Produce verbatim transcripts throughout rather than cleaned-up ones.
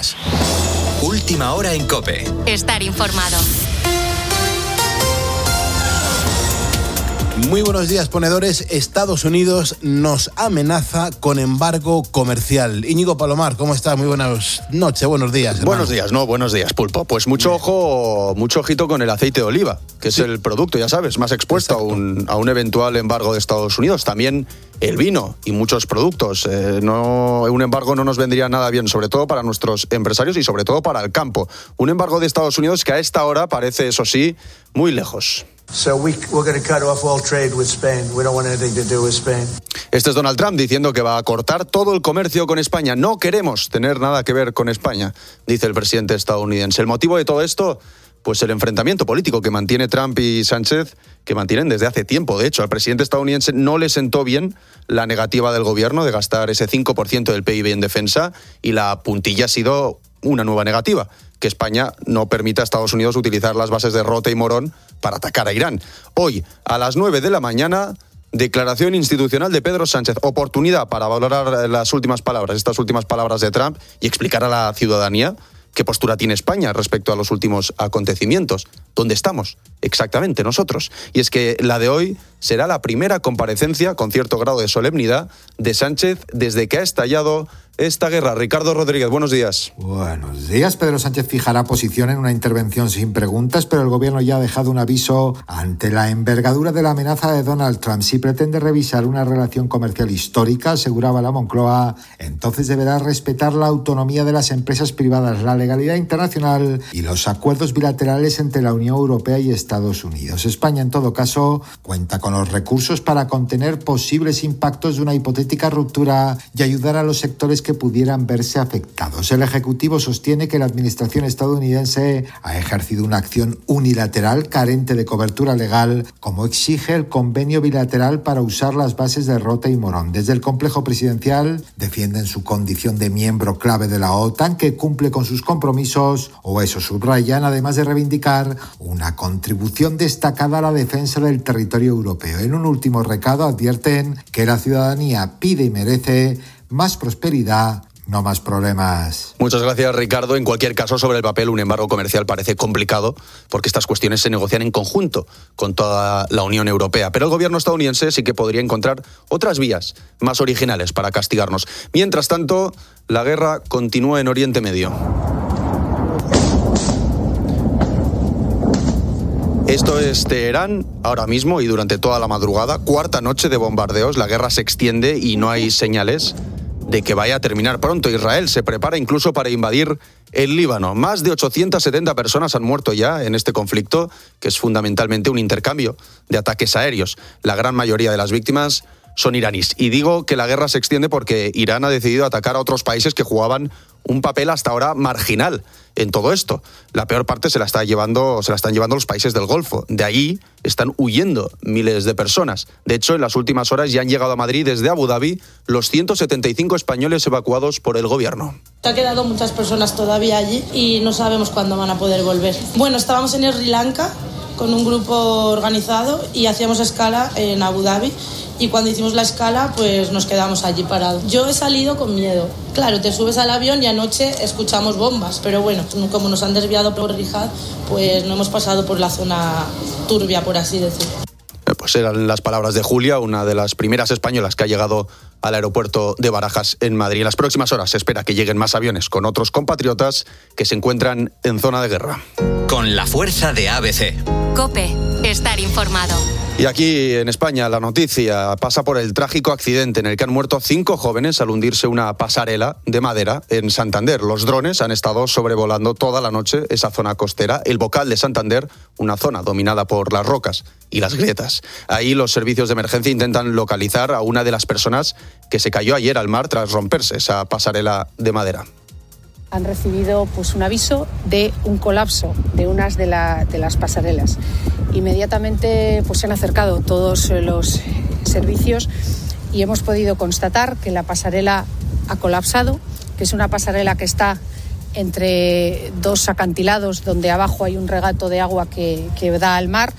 días. Última hora en COPE. Estar informado. Muy buenos días, ponedores. Estados Unidos nos amenaza con embargo comercial. Íñigo Palomar, ¿cómo estás? Muy buenas noches, buenos días, hermano. Buenos días, no, buenos días, Pulpo. Pues mucho Bien. ojo, mucho ojito con el aceite de oliva, que sí. es el producto, ya sabes, más expuesto a un, a un eventual embargo de Estados Unidos. También el vino y muchos productos. Eh, no, un embargo no nos vendría nada bien, sobre todo para nuestros empresarios y sobre todo para el campo. Un embargo de Estados Unidos que a esta hora parece, eso sí, muy lejos. So we, we're going to cut off all trade with Spain. We don't want anything to do with Spain. Este es Donald Trump diciendo que va a cortar todo el comercio con España. No queremos tener nada que ver con España, dice el presidente estadounidense. El motivo de todo esto, pues el enfrentamiento político que mantiene Trump y Sánchez, que mantienen desde hace tiempo. De hecho, al presidente estadounidense no le sentó bien la negativa del gobierno de gastar ese cinco por ciento del P I B en defensa, y la puntilla ha sido una nueva negativa: que España no permita a Estados Unidos utilizar las bases de Rota y Morón para atacar a Irán. Hoy, a las nueve de la mañana, declaración institucional de Pedro Sánchez. Oportunidad para valorar las últimas palabras, estas últimas palabras de Trump, y explicar a la ciudadanía qué postura tiene España respecto a los últimos acontecimientos. ¿Dónde estamos exactamente nosotros? Y es que la de hoy será la primera comparecencia con cierto grado de solemnidad de Sánchez desde que ha estallado esta guerra. Ricardo Rodríguez, buenos días. Buenos días. Pedro Sánchez fijará posición en una intervención sin preguntas, pero el gobierno ya ha dejado un aviso ante la envergadura de la amenaza de Donald Trump. Si pretende revisar una relación comercial histórica, aseguraba la Moncloa, entonces deberá respetar la autonomía de las empresas privadas, la legalidad internacional y los acuerdos bilaterales entre la Unión Europea y Estados Unidos. España, en todo caso, cuenta con los recursos para contener posibles impactos de una hipotética ruptura y ayudar a los sectores que pudieran verse afectados. El Ejecutivo sostiene que la administración estadounidense ha ejercido una acción unilateral carente de cobertura legal, como exige el convenio bilateral para usar las bases de Rota y Morón. Desde el complejo presidencial defienden su condición de miembro clave de la OTAN, que cumple con sus compromisos, o eso subrayan, además de reivindicar una contribución destacada a la defensa del territorio europeo. En un último recado advierten que la ciudadanía pide y merece más prosperidad, no más problemas. Muchas gracias, Ricardo. En cualquier caso, sobre el papel, un embargo comercial parece complicado, porque estas cuestiones se negocian en conjunto con toda la Unión Europea. Pero el gobierno estadounidense sí que podría encontrar otras vías más originales para castigarnos. Mientras tanto, la guerra continúa en Oriente Medio. Esto es Teherán, ahora mismo y durante toda la madrugada. Cuarta noche de bombardeos, la guerra se extiende y no hay señales de que vaya a terminar pronto. Israel se prepara incluso para invadir el Líbano. Más de ochocientas setenta personas han muerto ya en este conflicto, que es fundamentalmente un intercambio de ataques aéreos. La gran mayoría de las víctimas son iraníes. Y digo que la guerra se extiende porque Irán ha decidido atacar a otros países que jugaban un papel hasta ahora marginal en todo esto. La peor parte se la está llevando, se la están llevando los países del Golfo. De ahí están huyendo miles de personas. De hecho, en las últimas horas ya han llegado a Madrid desde Abu Dhabi los ciento setenta y cinco españoles evacuados por el gobierno. Ha quedado muchas personas todavía allí y no sabemos cuándo van a poder volver. Bueno, estábamos en Sri Lanka con un grupo organizado y hacíamos escala en Abu Dhabi. Y cuando hicimos la escala, pues nos quedamos allí parados. Yo he salido con miedo. Claro, te subes al avión y anoche escuchamos bombas. Pero bueno, como nos han desviado por Riyadh, pues no hemos pasado por la zona turbia, por así decirlo. Pues eran las palabras de Julia, una de las primeras españolas que ha llegado al aeropuerto de Barajas en Madrid. En las próximas horas se espera que lleguen más aviones con otros compatriotas que se encuentran en zona de guerra. Con la fuerza de A B C. COPE, estar informado. Y aquí en España la noticia pasa por el trágico accidente en el que han muerto cinco jóvenes al hundirse una pasarela de madera en Santander. Los drones han estado sobrevolando toda la noche esa zona costera, el Bocal de Santander, una zona dominada por las rocas y las grietas. Ahí los servicios de emergencia intentan localizar a una de las personas que se cayó ayer al mar tras romperse esa pasarela de madera. Han recibido pues un aviso de un colapso de unas de, la, de las pasarelas. Inmediatamente pues se han acercado todos los servicios y hemos podido constatar que la pasarela ha colapsado, que es una pasarela que está entre dos acantilados donde abajo hay un regato de agua que, que da al mar.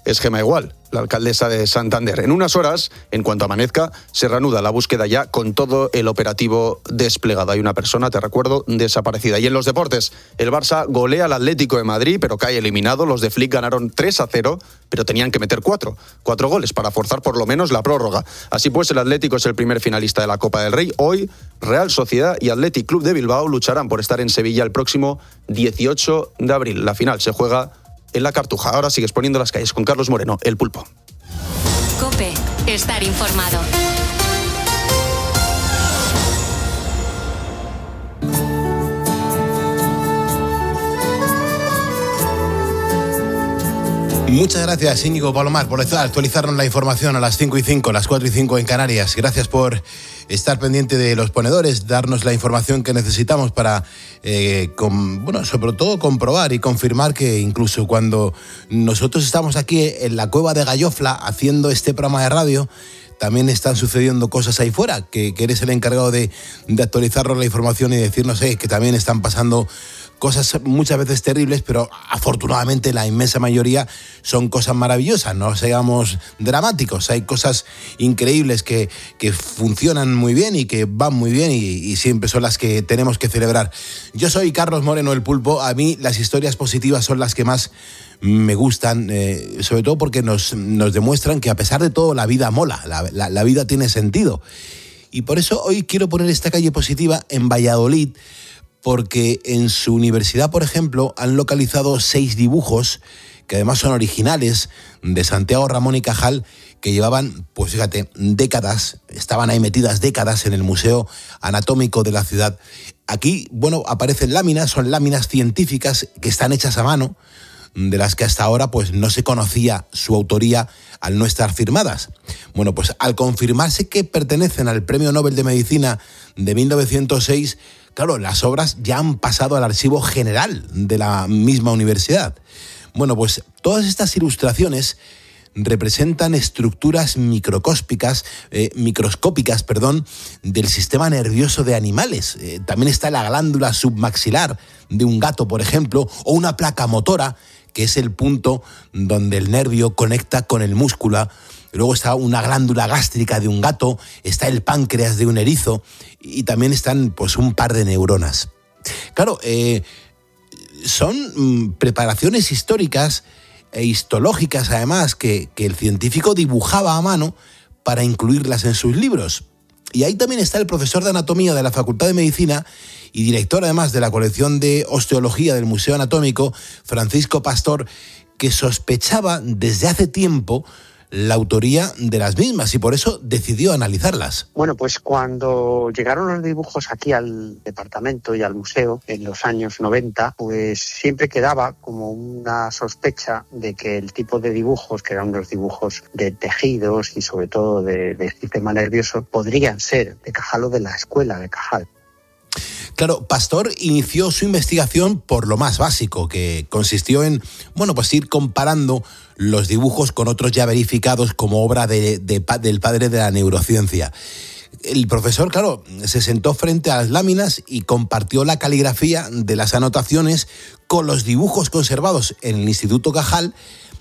es Gemma Igual, la alcaldesa de Santander. En unas horas, en cuanto amanezca, se reanuda la búsqueda ya con todo el operativo desplegado. Hay una persona, te recuerdo, desaparecida. Y en los deportes, el Barça golea al Atlético de Madrid, pero cae eliminado. Los de Flick ganaron tres a cero, pero tenían que meter cuatro. Cuatro goles para forzar por lo menos la prórroga. Así pues, el Atlético es el primer finalista de la Copa del Rey. Hoy, Real Sociedad y Athletic Club de Bilbao lucharán por estar en Sevilla el próximo dieciocho de abril. La final se juega en la Cartuja. Ahora sigues poniendo las calles con Carlos Moreno, El Pulpo. COPE, estar informado. Muchas gracias, Íñigo Palomar, por actualizarnos la información a las cinco y cinco, las cuatro y cinco en Canarias. Gracias por estar pendiente de los ponedores, darnos la información que necesitamos para, eh, con, bueno, sobre todo comprobar y confirmar que incluso cuando nosotros estamos aquí en la cueva de Gallofla haciendo este programa de radio, también están sucediendo cosas ahí fuera, que, que eres el encargado de, de actualizarnos la información y decirnos eh, que también están pasando cosas muchas veces terribles, pero afortunadamente la inmensa mayoría son cosas maravillosas, no seamos dramáticos, hay cosas increíbles que, que funcionan muy bien y que van muy bien y, y siempre son las que tenemos que celebrar. Yo soy Carlos Moreno, El Pulpo. A mí las historias positivas son las que más me gustan, eh, sobre todo porque nos, nos demuestran que a pesar de todo la vida mola, la, la, la vida tiene sentido. Y por eso hoy quiero poner esta calle positiva en Valladolid, porque en su universidad, por ejemplo, han localizado seis dibujos, que además son originales, de Santiago Ramón y Cajal, que llevaban, pues fíjate, décadas, estaban ahí metidas décadas en el Museo Anatómico de la ciudad. Aquí, bueno, aparecen láminas, son láminas científicas que están hechas a mano, de las que hasta ahora pues no se conocía su autoría al no estar firmadas. Bueno, pues al confirmarse que pertenecen al Premio Nobel de Medicina de mil novecientos seis, claro, las obras ya han pasado al archivo general de la misma universidad. Bueno, pues todas estas ilustraciones representan estructuras microscópicas, eh, microscópicas, perdón, del sistema nervioso de animales. Eh, también está la glándula submaxilar de un gato, por ejemplo, o una placa motora, que es el punto donde el nervio conecta con el músculo. Luego está una glándula gástrica de un gato, está el páncreas de un erizo y también están pues un par de neuronas. Claro, eh, son mm, preparaciones históricas e histológicas además que, que el científico dibujaba a mano para incluirlas en sus libros. Y ahí también está el profesor de anatomía de la Facultad de Medicina y director además de la colección de osteología del Museo Anatómico, Francisco Pastor, que sospechaba desde hace tiempo la autoría de las mismas y por eso decidió analizarlas. Bueno, pues cuando llegaron los dibujos aquí al departamento y al museo en los años noventa, pues siempre quedaba como una sospecha de que el tipo de dibujos, que eran unos dibujos de tejidos y sobre todo de, de sistema nervioso, podrían ser de Cajal o de la escuela de Cajal. Claro, Pastor inició su investigación por lo más básico, que consistió en, bueno, pues ir comparando los dibujos con otros ya verificados como obra de, de, del padre de la neurociencia. El profesor, claro, se sentó frente a las láminas y compartió la caligrafía de las anotaciones con los dibujos conservados en el Instituto Cajal,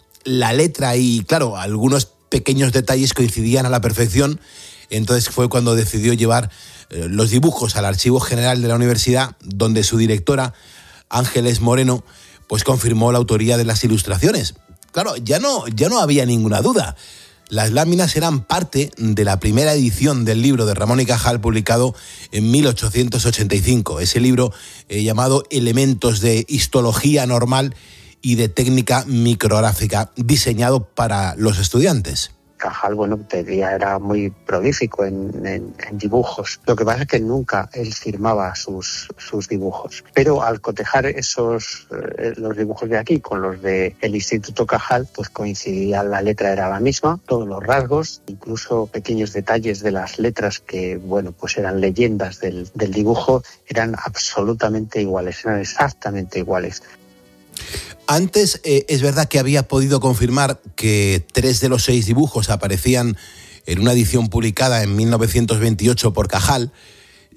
la letra y, claro, algunos pequeños detalles coincidían a la perfección. Entonces fue cuando decidió llevar eh, los dibujos al Archivo General de la Universidad, donde su directora, Ángeles Moreno, pues confirmó la autoría de las ilustraciones. Claro, ya no, ya no había ninguna duda. Las láminas eran parte de la primera edición del libro de Ramón y Cajal, publicado en mil ochocientos ochenta y cinco. Ese libro eh, llamado Elementos de Histología Normal y de Técnica Micrográfica, diseñado para los estudiantes. Cajal, bueno, todavía era muy prolífico en, en, en dibujos. Lo que pasa es que nunca él firmaba sus, sus dibujos. Pero al cotejar esos eh, los dibujos de aquí con los del Instituto Cajal, pues coincidía, la letra era la misma, todos los rasgos, incluso pequeños detalles de las letras que, bueno, pues eran leyendas del, del dibujo, eran absolutamente iguales, eran exactamente iguales. Antes eh, es verdad que había podido confirmar que tres de los seis dibujos aparecían en una edición publicada en mil novecientos veintiocho por Cajal.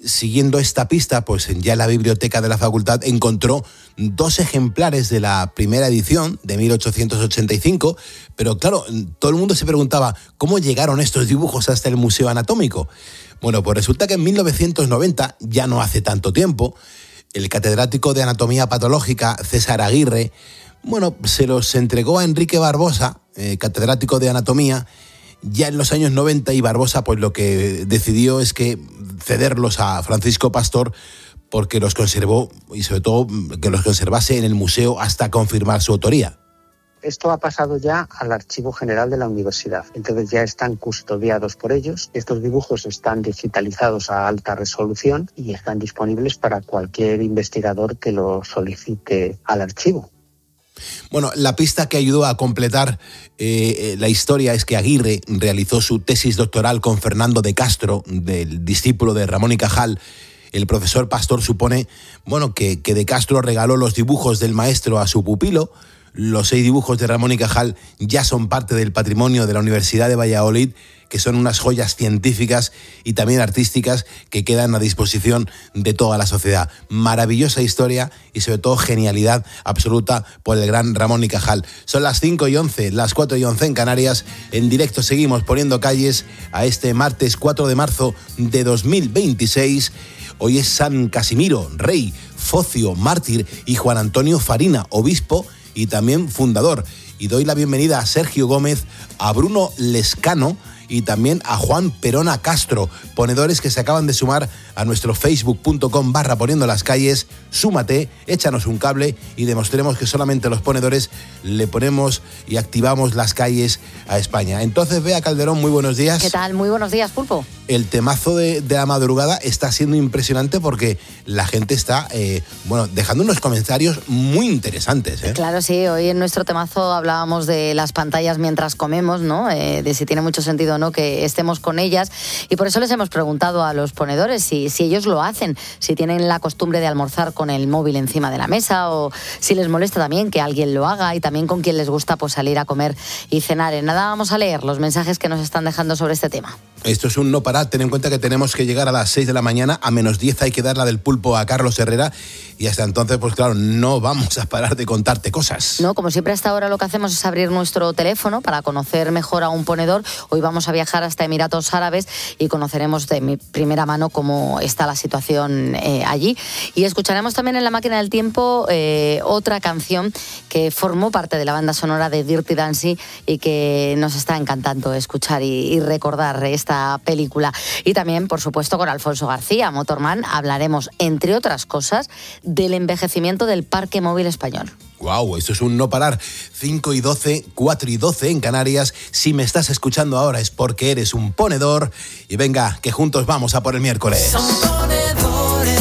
siguiendo esta pista, pues ya en la biblioteca de la facultad encontró dos ejemplares de la primera edición de mil ochocientos ochenta y cinco, pero claro, todo el mundo se preguntaba cómo llegaron estos dibujos hasta el Museo Anatómico. Bueno, pues resulta que en mil novecientos noventa, ya no hace tanto tiempo, el catedrático de Anatomía Patológica, César Aguirre, bueno, se los entregó a Enrique Barbosa, eh, catedrático de Anatomía, ya en los años noventa, y Barbosa pues lo que decidió es que cederlos a Francisco Pastor porque los conservó, y sobre todo que los conservase en el museo hasta confirmar su autoría. Esto ha pasado ya al Archivo General de la Universidad, entonces ya están custodiados por ellos. Estos dibujos están digitalizados a alta resolución y están disponibles para cualquier investigador que lo solicite al archivo. Bueno, la pista que ayudó a completar eh, la historia es que Aguirre realizó su tesis doctoral con Fernando de Castro, del discípulo de Ramón y Cajal. El profesor Pastor supone, bueno, que, que de Castro regaló los dibujos del maestro a su pupilo. Los seis dibujos de Ramón y Cajal ya son parte del patrimonio de la Universidad de Valladolid, que son unas joyas científicas y también artísticas que quedan a disposición de toda la sociedad. Maravillosa historia y sobre todo genialidad absoluta por el gran Ramón y Cajal. Son las cinco y once, las cuatro y once en Canarias. En directo seguimos poniendo calles a este martes cuatro de marzo de dos mil veintiséis. Hoy es San Casimiro, rey, Focio, mártir, y Juan Antonio Farina, obispo y también fundador. Y doy la bienvenida a Sergio Gómez, a Bruno Lescano y también a Juan Perona Castro, ponedores que se acaban de sumar a nuestro facebook.com barra poniendo las calles. Súmate, échanos un cable y demostremos que solamente los ponedores le ponemos y activamos las calles a España. Entonces, Bea Calderón, muy buenos días. ¿Qué tal? Muy buenos días, Pulpo. El temazo de, de la madrugada está siendo impresionante porque la gente está, eh, bueno, dejando unos comentarios muy interesantes, ¿eh? Claro, sí. Hoy en nuestro temazo hablábamos de las pantallas mientras comemos, ¿no? Eh, de si tiene mucho sentido o no que estemos con ellas. Y por eso les hemos preguntado a los ponedores si, si ellos lo hacen, si tienen la costumbre de almorzar con el móvil encima de la mesa o si les molesta también que alguien lo haga y también con quien les gusta pues salir a comer y cenar. En nada vamos a leer los mensajes que nos están dejando sobre este tema. Esto es un no parar. Ten en cuenta que tenemos que llegar a las seis de la mañana, a menos diez hay que dar la del pulpo a Carlos Herrera y hasta entonces, pues claro, no vamos a parar de contarte cosas. No, como siempre hasta ahora lo que hacemos es abrir nuestro teléfono para conocer mejor a un ponedor. Hoy vamos a viajar hasta Emiratos Árabes y conoceremos de mi primera mano cómo está la situación eh, allí. Y escucharemos también en la máquina del tiempo eh, otra canción que formó parte de la banda sonora de Dirty Dancing y que nos está encantando escuchar y, y recordar esta película. Y también, por supuesto, con Alfonso García, Motorman, hablaremos, entre otras cosas, del envejecimiento del parque móvil español. Guau, esto es un no parar. cinco y doce, cuatro y doce en Canarias. Si me estás escuchando ahora es porque eres un ponedor. Y venga, que juntos vamos a por el miércoles. Son ponedores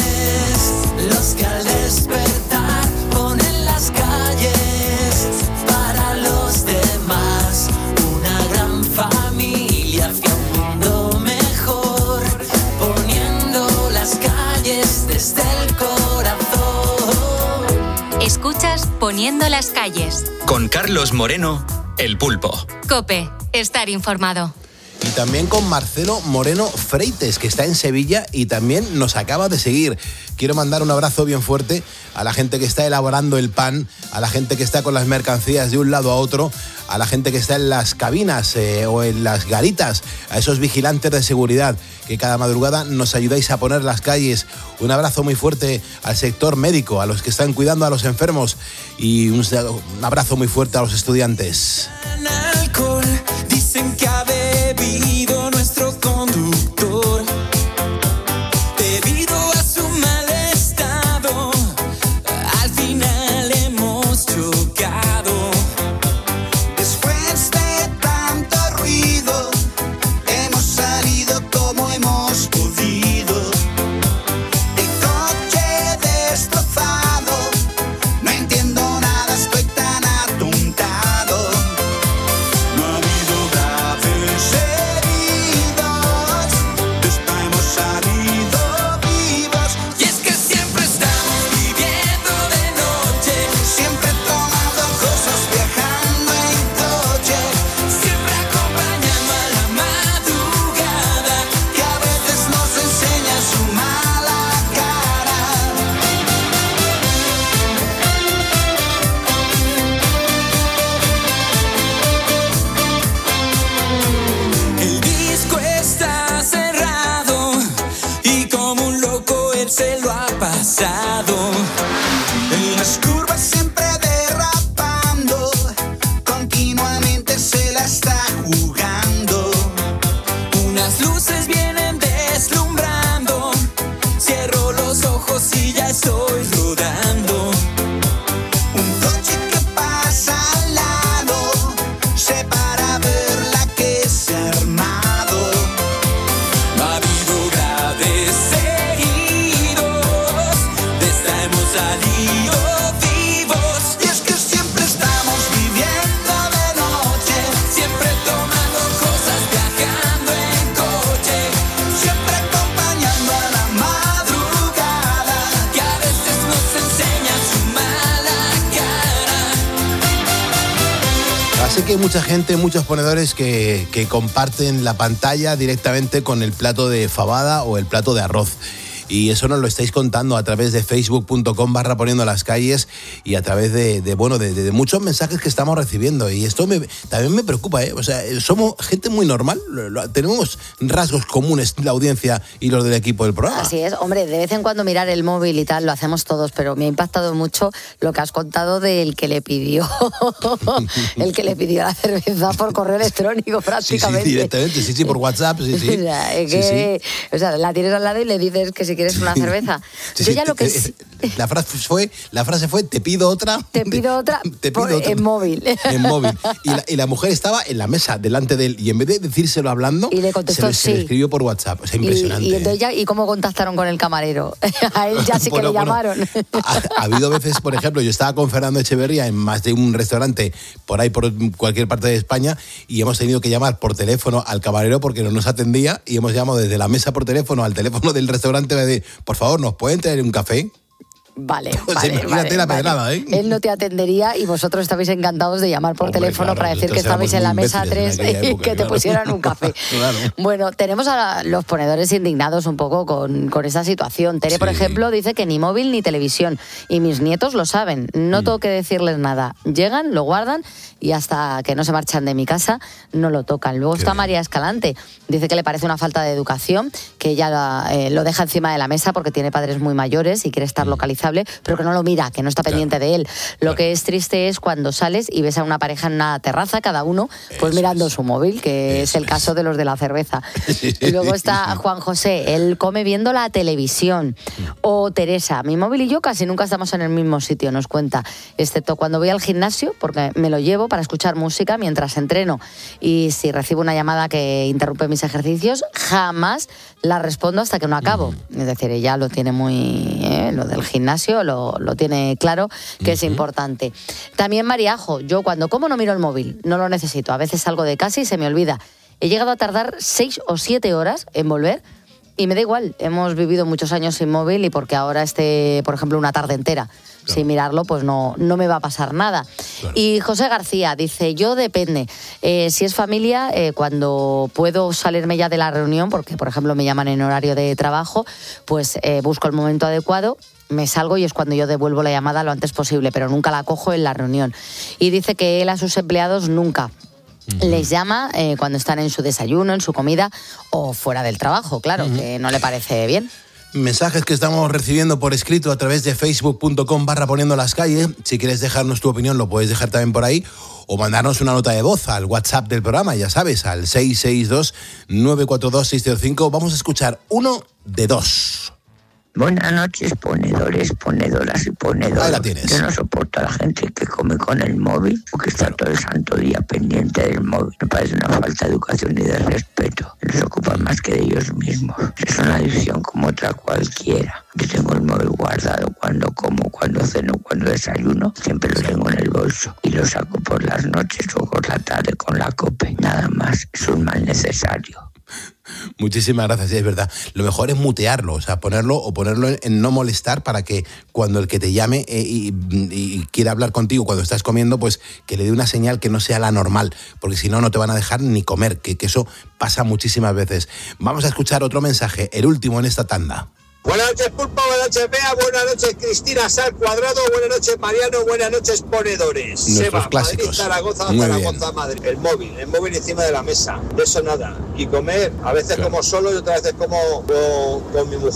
los que al despertar ponen las calles para los demás. Una gran familia hacia un mundo mejor, poniendo las calles desde el corazón. Escuchas Poniendo las calles. Con Carlos Moreno, El Pulpo. COPE, estar informado. Y también con Marcelo Moreno Freites, que está en Sevilla y también nos acaba de seguir. Quiero mandar un abrazo bien fuerte a la gente que está elaborando el pan, a la gente que está con las mercancías de un lado a otro, a la gente que está en las cabinas eh, o en las garitas, a esos vigilantes de seguridad que cada madrugada nos ayudáis a poner las calles. Un abrazo muy fuerte al sector médico, a los que están cuidando a los enfermos y un, un abrazo muy fuerte a los estudiantes. Alcohol, dicen que ha bebido nuestro conductor. Debido a su mal estado, al final hemos chocado. Después de tanto ruido, hemos salido como hemos podido. El coche destrozado, no entiendo nada, estoy tan atontado. No ha habido grave las curvas siempre derrapando, continuamente se la está jugando. Unas luces vienen deslumbrando, cierro los ojos y ya estoy rodando. Un coche que pasa al lado, se para a ver la que se ha armado. Ha habido graves heridos, de esta hemos salido vivos. Y es que siempre estamos viviendo de noche, siempre tomando cosas, viajando en coche, siempre acompañando a la madrugada, que a veces nos enseña su mala cara. Así que hay mucha gente, muchos ponedores que, que comparten la pantalla directamente con el plato de fabada o el plato de arroz. Y eso nos lo estáis contando a través de facebook punto com barra poniendo las calles y a través de, de bueno de, de, de muchos mensajes que estamos recibiendo. Y esto me, también me preocupa, ¿eh? O sea, somos gente muy normal, lo, lo, tenemos rasgos comunes la audiencia y los del equipo del programa. Así es, hombre, de vez en cuando mirar el móvil y tal, lo hacemos todos, pero me ha impactado mucho lo que has contado del que le pidió el que le pidió la cerveza por correo electrónico prácticamente. Sí, sí, directamente, sí, sí, por WhatsApp, sí, sí. O sea, es que, sí, sí. O sea, la tienes al lado y le dices que si quieres una cerveza. Sí, Yo sí, ya lo que... te, la, frase fue, la frase fue, te pido otra. Te pido otra, te pido por, otra en móvil. En móvil. Y la, y la mujer estaba en la mesa, delante de él, y en vez de decírselo hablando, y le contestó, se, le, sí. se le escribió por WhatsApp. O sea, impresionante. Y, y, entonces ya, ¿y cómo contactaron con el camarero? A él ya sí bueno, que le bueno, llamaron. Ha, ha habido veces, por ejemplo, yo estaba con Fernando Echeverría en más de un restaurante por ahí, por cualquier parte de España, y hemos tenido que llamar por teléfono al camarero porque no nos atendía, y hemos llamado desde la mesa por teléfono al teléfono del restaurante para decir, por favor, ¿nos pueden traer un café? Vale, pues vale, imagínate vale, la pedrada, vale. ¿eh? Él no te atendería y vosotros estabais encantados de llamar por Hombre, teléfono claro, para decir que estabais en la mesa tres y época, que te claro. pusieran un café. Claro. Bueno, tenemos a los ponedores indignados un poco con, con esta situación. Tere, sí. por ejemplo, dice que ni móvil ni televisión. Y mis nietos lo saben. No mm. tengo que decirles nada. Llegan, lo guardan y hasta que no se marchan de mi casa no lo tocan. Luego Qué está bien. María Escalante. Dice que le parece una falta de educación, que ella eh, lo deja encima de la mesa porque tiene padres muy mayores y quiere estar mm. localizable, pero que no lo mira, que no está pendiente claro. de él. Lo claro. que es triste es cuando sales y ves a una pareja en una terraza, cada uno pues Eso mirando es. su móvil, que Eso es el caso es. de los de la cerveza. Y luego está Juan José, él come viendo la televisión. O Teresa, mi móvil y yo casi nunca estamos en el mismo sitio, nos cuenta, excepto cuando voy al gimnasio, porque me lo llevo para escuchar música mientras entreno. Y si recibo una llamada que interrumpe mis ejercicios, jamás la respondo hasta que no acabo. Mm. Es decir, ella lo tiene muy... Eh, lo del gimnasio lo, lo tiene claro que uh-huh. es importante. También Mariajo, yo cuando como no miro el móvil, no lo necesito. A veces salgo de casa y se me olvida. He llegado a tardar seis o siete horas en volver y me da igual. Hemos vivido muchos años sin móvil y porque ahora esté, por ejemplo, una tarde entera Claro. sin mirarlo, pues no, no me va a pasar nada. Claro. Y José García dice, yo depende. Eh, si es familia, eh, cuando puedo salirme ya de la reunión, porque por ejemplo me llaman en horario de trabajo, pues eh, busco el momento adecuado, me salgo y es cuando yo devuelvo la llamada lo antes posible, pero nunca la cojo en la reunión. Y dice que él a sus empleados nunca Uh-huh. les llama eh, cuando están en su desayuno, en su comida o fuera del trabajo, claro, uh-huh. que no le parece bien. Mensajes que estamos recibiendo por escrito a través de facebook punto com barra poniendo las calles. Si quieres dejarnos tu opinión, lo puedes dejar también por ahí. O mandarnos una nota de voz al WhatsApp del programa, ya sabes, al seis seis dos, nueve cuatro dos, seis cero cinco. Vamos a escuchar uno de dos. Buenas noches, ponedores, ponedoras y ponedores. Ahí la tienes. Yo no soporto a la gente que come con el móvil o que está todo el santo día pendiente del móvil. Me parece una falta de educación y de respeto. No se ocupan más que de ellos mismos. Es una adicción como otra cualquiera. Yo tengo el móvil guardado cuando como, cuando ceno, cuando desayuno. Siempre lo tengo en el bolso y lo saco por las noches o por la tarde con la cope. Nada más, es un mal necesario. Muchísimas gracias, sí, es verdad. Lo mejor es mutearlo, o sea, ponerlo o ponerlo en, en no molestar para que cuando el que te llame eh, y, y quiera hablar contigo cuando estás comiendo, pues que le dé una señal que no sea la normal, porque si no, no te van a dejar ni comer, que, que eso pasa muchísimas veces. Vamos a escuchar otro mensaje, el último en esta tanda. Buenas noches, Pulpo, buenas noches, Bea, buenas noches, Cristina Sal Cuadrado, buenas noches, Mariano, buenas noches, ponedores. Nuestros Seba, clásicos. Madrid, Zaragoza, Muy Zaragoza, bien. Madrid. El móvil, el móvil encima de la mesa, de eso nada. Y comer, a veces Claro. como solo y otras veces como con, con mi mujer.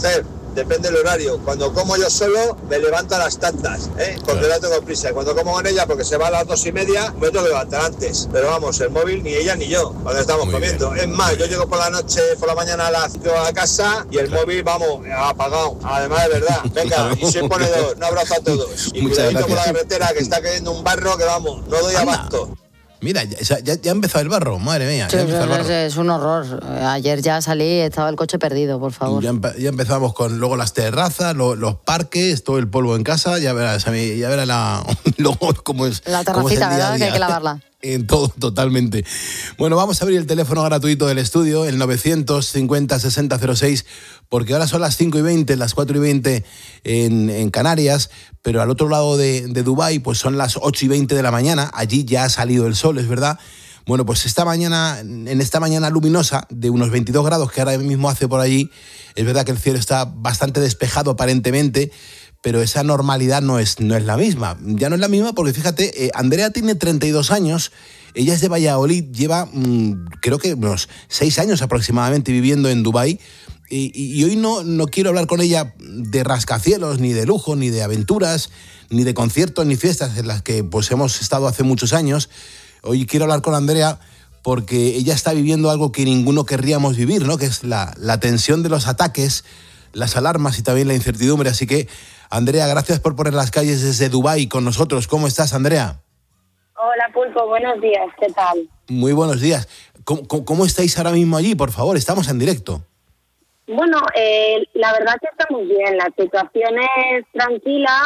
depende del horario. Cuando como yo solo, me levanto a las tantas, ¿eh? Porque no tengo prisa. Cuando como con ella, porque se va a las dos y media, me tengo que levantar antes. Pero vamos, el móvil ni ella ni yo, cuando estamos Muy comiendo. Bien. Es más, yo llego por la noche, por la mañana a las cinco a la casa y el claro. móvil, vamos, apagado. Además, de verdad. Venga, y soy ponedor. Un abrazo a todos. Y Muchas cuidadito gracias. por la carretera, que está cayendo un barro que, vamos, no doy Anda. abasto. Mira, ya, ya, ya ha empezado el barro, madre mía. Sí, ya ha el barro. es, es un horror. Ayer ya salí, estaba el coche perdido, por favor. Ya, empe- ya empezamos con luego las terrazas, lo, los parques, todo el polvo en casa. Ya verás, a mí, ya verás la, luego cómo es. La cómo es el terracita, día a ¿verdad? Que día. hay que lavarla. En todo, totalmente. Bueno, vamos a abrir el teléfono gratuito del estudio, el novecientos cincuenta sesenta cero seis, porque ahora son las cinco y veinte, las cuatro y veinte en, en Canarias, pero al otro lado de, de Dubái, pues son las ocho y veinte de la mañana. Allí ya ha salido el sol, es verdad. Bueno, pues esta mañana, en esta mañana luminosa de unos veintidós grados que ahora mismo hace por allí, es verdad que el cielo está bastante despejado aparentemente, pero esa normalidad no es, no es la misma. Ya no es la misma porque, fíjate, eh, Andrea tiene treinta y dos años, ella es de Valladolid, lleva mmm, creo que unos seis años aproximadamente viviendo en Dubái, y, y hoy no, no quiero hablar con ella de rascacielos, ni de lujo, ni de aventuras, ni de conciertos, ni fiestas en las que pues hemos estado hace muchos años. Hoy quiero hablar con Andrea porque ella está viviendo algo que ninguno querríamos vivir, ¿no? Que es la, la tensión de los ataques, las alarmas y también la incertidumbre. Así que, Andrea, gracias por poner las calles desde Dubái con nosotros. ¿Cómo estás, Andrea? Hola, Pulpo, buenos días, ¿qué tal? Muy buenos días. ¿Cómo, cómo, cómo estáis ahora mismo allí? Por favor, estamos en directo. Bueno, eh, la verdad que estamos bien, la situación es tranquila.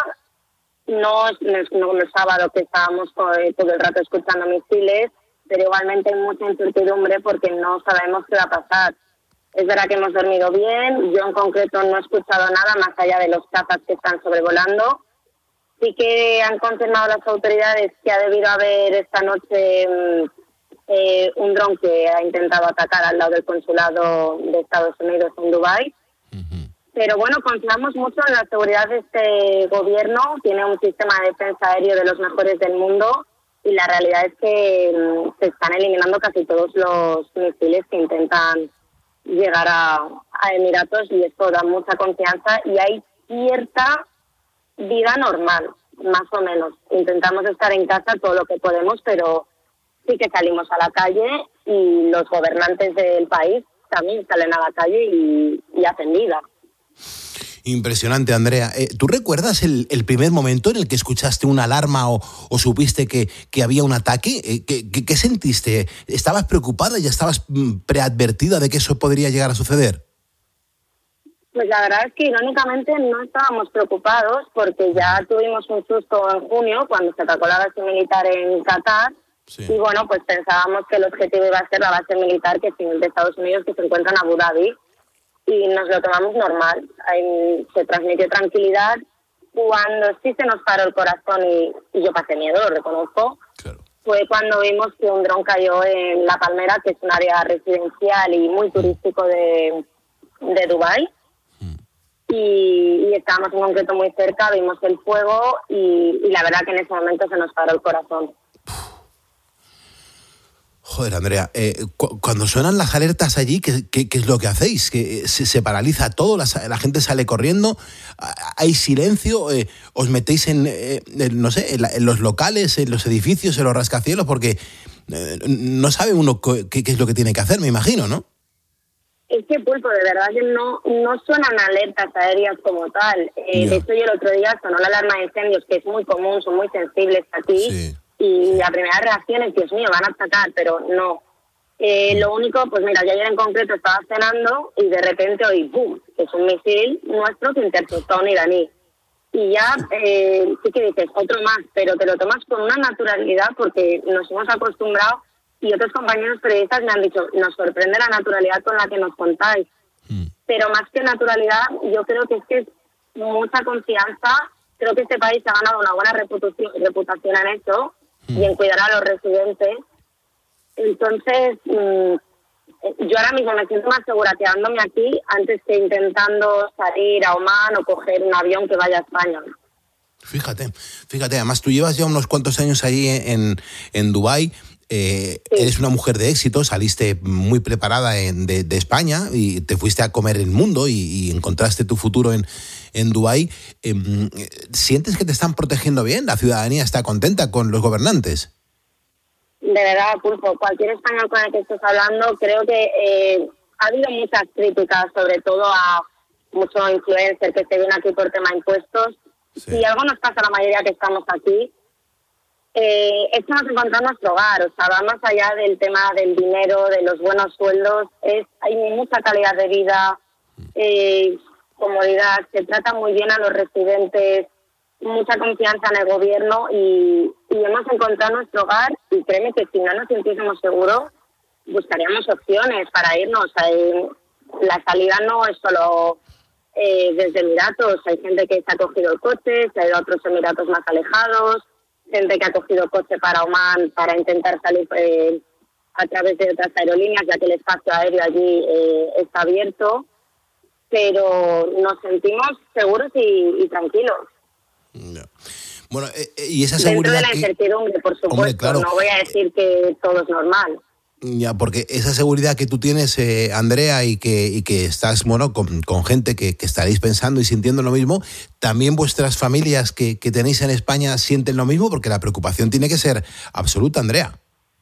No es, no es como el sábado que estábamos todo el rato escuchando misiles, pero igualmente hay mucha incertidumbre porque no sabemos qué va a pasar. Es verdad que hemos dormido bien, yo en concreto no he escuchado nada más allá de los cazas que están sobrevolando. Sí que han confirmado las autoridades que ha debido haber esta noche eh, un dron que ha intentado atacar al lado del consulado de Estados Unidos en Dubái. Pero bueno, confiamos mucho en la seguridad de este gobierno. Tiene un sistema de defensa aéreo de los mejores del mundo y la realidad es que mm, se están eliminando casi todos los misiles que intentan llegar a, a Emiratos y esto da mucha confianza y hay cierta vida normal, más o menos. Intentamos estar en casa todo lo que podemos, pero sí que salimos a la calle y los gobernantes del país también salen a la calle y, y hacen vida. Impresionante, Andrea. Eh, ¿Tú recuerdas el, el primer momento en el que escuchaste una alarma o, o supiste que, que había un ataque? Eh, ¿qué, qué, ¿Qué sentiste? ¿Estabas preocupada? ¿Ya estabas mm, preadvertida de que eso podría llegar a suceder? Pues la verdad es que irónicamente no estábamos preocupados porque ya tuvimos un susto en junio cuando se atacó la base militar en Qatar. Sí. Y bueno, pues pensábamos que el objetivo iba a ser la base militar que es de Estados Unidos que se encuentra en Abu Dhabi. Y nos lo tomamos normal. Ahí se transmitió tranquilidad. Cuando sí se nos paró el corazón y, y yo pasé miedo, lo reconozco, claro. Fue cuando vimos que un dron cayó en La Palmera, que es un área residencial y muy turístico de, de Dubái. Mm. Y, y estábamos en concreto muy cerca, vimos el fuego y, y la verdad que en ese momento se nos paró el corazón. Joder, Andrea, eh, cu- cuando suenan las alertas allí, ¿qué, qué, qué es lo que hacéis? ¿Que se, se paraliza todo? La, la gente sale corriendo? ¿Hay silencio? Eh, ¿Os metéis en, eh, en no sé, en, la, en los locales, en los edificios, en los rascacielos? Porque eh, no sabe uno qué, qué es lo que tiene que hacer, me imagino, ¿no? Es que, Pulpo, de verdad que no, no suenan alertas aéreas como tal. Eh, de hecho, yo el otro día sonó la alarma de incendios, que es muy común, son muy sensibles aquí. Sí. Y la primera reacción es, Dios mío, van a atacar, pero no. Eh, lo único, pues mira, yo ayer en concreto estaba cenando y de repente oí ¡bum!, que es un misil nuestro que interceptó a un iraní. Y ya eh, sí que dices, otro más, pero te lo tomas con una naturalidad porque nos hemos acostumbrado y otros compañeros periodistas me han dicho, nos sorprende la naturalidad con la que nos contáis. Mm. Pero más que naturalidad, yo creo que es que es mucha confianza. Creo que este país ha ganado una buena reputación, reputación en eso mm. y en cuidar a los residentes. Entonces, mmm, yo ahora mismo me siento más segura quedándome aquí antes que intentando salir a Oman o coger un avión que vaya a España. Fíjate, fíjate, además tú llevas ya unos cuantos años ahí en, en Dubái. Eh, sí. Eres una mujer de éxito, saliste muy preparada en, de, de España y te fuiste a comer el mundo y, y encontraste tu futuro en, en Dubái. Eh, ¿Sientes que te están protegiendo bien? ¿La ciudadanía está contenta con los gobernantes? De verdad, Pulpo, cualquier español con el que estés hablando, creo que eh, ha habido muchas críticas, sobre todo a muchos influencers que se vienen aquí por tema de impuestos. Sí. Y algo nos pasa a la mayoría que estamos aquí, eh, es que nos encontramos en nuestro hogar, o sea, va más allá del tema del dinero, de los buenos sueldos, es hay mucha calidad de vida, eh, comodidad, se trata muy bien a los residentes, mucha confianza en el gobierno y, y hemos encontrado nuestro hogar y créeme que si no nos sintiésemos seguros, buscaríamos opciones para irnos. Eh, la salida no es solo eh, desde Emiratos, hay gente que se ha cogido el coche, se ha ido a otros Emiratos más alejados, gente que ha cogido coche para Oman para intentar salir eh, a través de otras aerolíneas, ya que el espacio aéreo allí eh, está abierto, pero nos sentimos seguros y, y tranquilos. No. Bueno, eh, y esa seguridad... Dentro de la incertidumbre, por supuesto, hombre, claro, no voy a decir que todo es normal. Ya, porque esa seguridad que tú tienes, eh, Andrea, y que, y que estás, bueno, con, con gente que, que estaréis pensando y sintiendo lo mismo, ¿también vuestras familias que, que tenéis en España sienten lo mismo? Porque la preocupación tiene que ser absoluta, Andrea.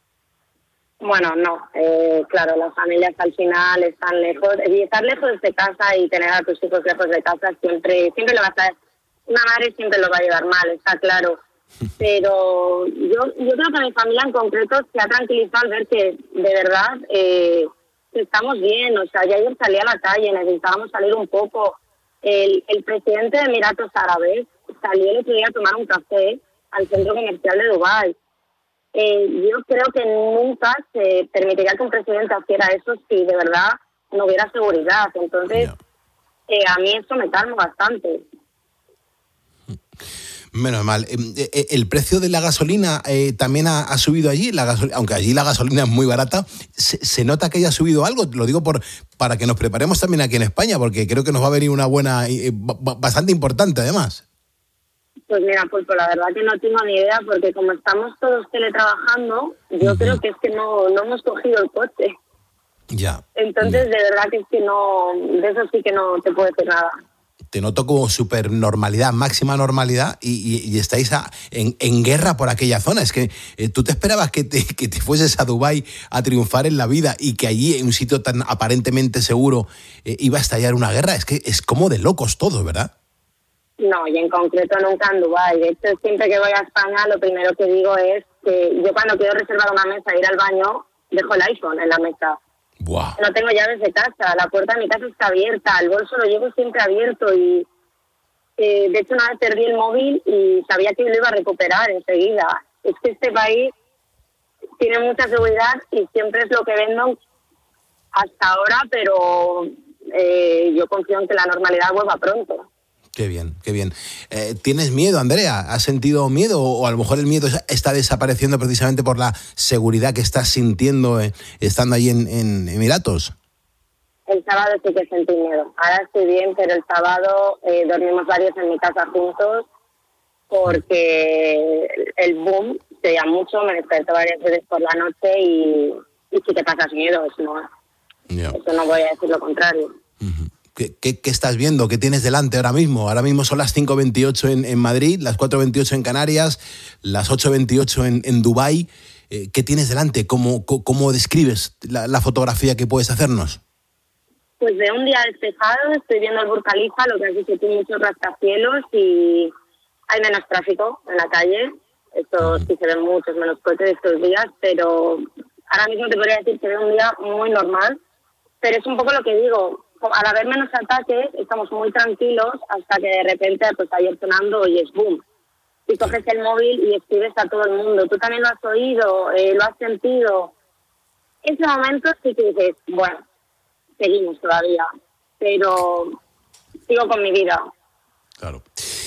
Bueno, no. Eh, claro, las familias al final están lejos. Y estar lejos de casa y tener a tus hijos lejos de casa siempre, siempre lo vas a... Una madre siempre lo va a llevar mal, está claro. Pero yo yo creo que a mi familia en concreto se ha tranquilizado al ver que, de verdad, eh, estamos bien. O sea, ya ayer salí a la calle, necesitábamos salir un poco. El, el presidente de Emiratos Árabes salió el otro día a tomar un café al centro comercial de Dubái. Eh, yo creo que nunca se permitiría que un presidente hiciera eso si de verdad no hubiera seguridad. Entonces, eh, a mí eso me calma bastante. Menos mal. El precio de la gasolina eh, también ha, ha subido allí, la gasol- aunque allí la gasolina es muy barata. ¿Se, ¿Se nota que haya subido algo? Lo digo por para que nos preparemos también aquí en España, porque creo que nos va a venir una buena, eh, bastante importante además. Pues mira, Pulpo, la verdad que no tengo ni idea, porque como estamos todos teletrabajando, yo uh-huh. creo que es que no, no hemos cogido el coche. Ya. Entonces, ya. De verdad que es que no, de eso sí que no te puedo decir nada. Te noto como super normalidad, máxima normalidad, y, y, y estáis a, en, en guerra por aquella zona. Es que eh, tú te esperabas que te, que te fueses a Dubái a triunfar en la vida y que allí, en un sitio tan aparentemente seguro, eh, iba a estallar una guerra. Es que es como de locos todo, ¿verdad? No, y en concreto nunca en Dubái. De hecho, siempre que voy a España, lo primero que digo es que yo cuando quiero reservar una mesa e ir al baño, dejo el iPhone en la mesa. Wow. No tengo llaves de casa, la puerta de mi casa está abierta, el bolso lo llevo siempre abierto y eh, de hecho una vez perdí el móvil y sabía que lo iba a recuperar enseguida. Es que este país tiene mucha seguridad y siempre es lo que vendo hasta ahora, pero eh, yo confío en que la normalidad vuelva pronto. Qué bien, qué bien. Eh, ¿Tienes miedo, Andrea? ¿Has sentido miedo o a lo mejor el miedo está desapareciendo precisamente por la seguridad que estás sintiendo eh, estando ahí en, en Emiratos? El sábado sí que sentí miedo. Ahora estoy bien, pero el sábado eh, dormimos varios en mi casa juntos porque el boom se oía mucho, me despertó varias veces por la noche y, y sí que pasas miedo, eso no, yeah. eso no voy a decir lo contrario. Uh-huh. ¿Qué, qué, ¿Qué estás viendo? ¿Qué tienes delante ahora mismo? Ahora mismo son las cinco veintiocho en, en Madrid, las cuatro veintiocho en Canarias, las ocho veintiocho en, en Dubái. Eh, ¿Qué tienes delante? ¿Cómo, cómo, cómo describes la, la fotografía que puedes hacernos? Pues de un día despejado, estoy viendo el Burj Khalifa, lo que has dicho tú, muchos rascacielos y hay menos tráfico en la calle. Esto sí se ven muchos menos coches estos días, pero ahora mismo te podría decir que es un día muy normal. Pero es un poco lo que digo, al haber menos ataques, estamos muy tranquilos hasta que de repente, pues ayer sonando y es boom. Y coges el móvil y escribes a todo el mundo. Tú también lo has oído, eh, lo has sentido. Ese momento sí que dices, bueno, seguimos todavía, pero sigo con mi vida. Claro.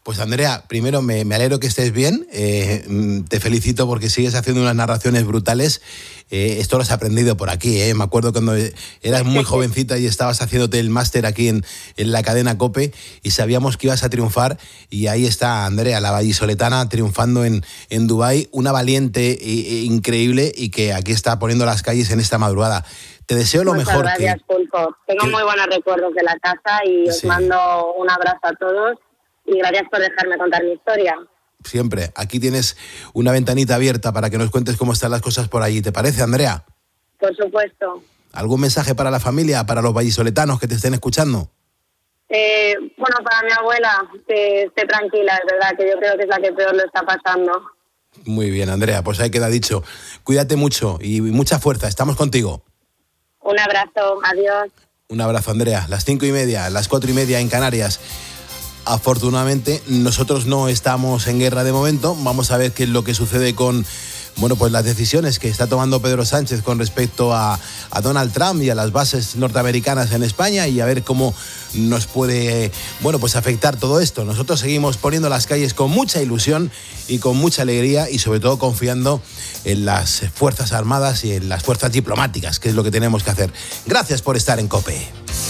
Pues Andrea, primero me, me alegro que estés bien, eh, te felicito porque sigues haciendo unas narraciones brutales, eh, esto lo has aprendido por aquí, eh. Me acuerdo cuando eras muy jovencita y estabas haciéndote el máster aquí en, en la cadena COPE y sabíamos que ibas a triunfar y ahí está Andrea, la vallisoletana, triunfando en, en Dubái, una valiente e, e increíble y que aquí está poniendo las calles en esta madrugada. Te deseo lo Muchas mejor. gracias, que, Pulpo. Tengo que... muy buenos recuerdos de la casa y os Sí. mando un abrazo a todos y gracias por dejarme contar mi historia. Siempre, aquí tienes una ventanita abierta para que nos cuentes cómo están las cosas por allí. ¿Te parece, Andrea? Por supuesto. ¿Algún mensaje para la familia, para los vallisoletanos que te estén escuchando? Eh, bueno, para mi abuela, que esté tranquila, es verdad, que yo creo que es la que peor lo está pasando. Muy bien, Andrea, pues ahí queda dicho. Cuídate mucho y mucha fuerza, estamos contigo. Un abrazo, adiós. Un abrazo, Andrea. Las cinco y media, las cuatro y media en Canarias. Afortunadamente, nosotros no estamos en guerra de momento. Vamos a ver qué es lo que sucede con, bueno, pues las decisiones que está tomando Pedro Sánchez con respecto a, a Donald Trump y a las bases norteamericanas en España y a ver cómo nos puede, bueno, pues afectar todo esto. Nosotros seguimos poniendo las calles con mucha ilusión y con mucha alegría y sobre todo confiando en las Fuerzas Armadas y en las fuerzas diplomáticas, que es lo que tenemos que hacer. Gracias por estar en COPE.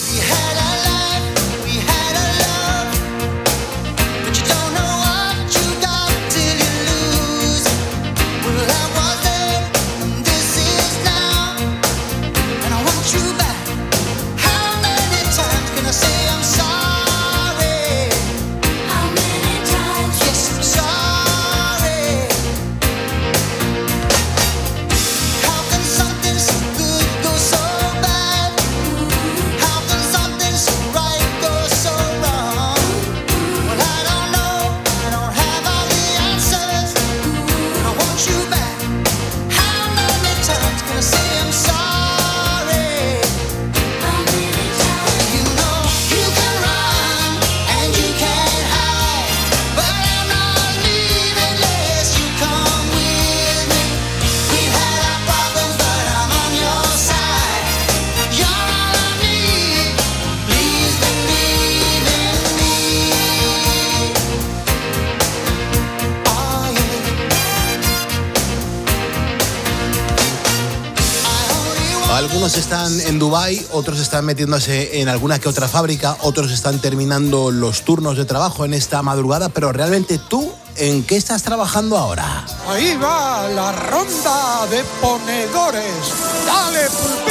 Algunos están en Dubái, otros están metiéndose en alguna que otra fábrica, otros están terminando los turnos de trabajo en esta madrugada, pero realmente tú, ¿en qué estás trabajando ahora? Ahí va la ronda de ponedores. ¡Dale,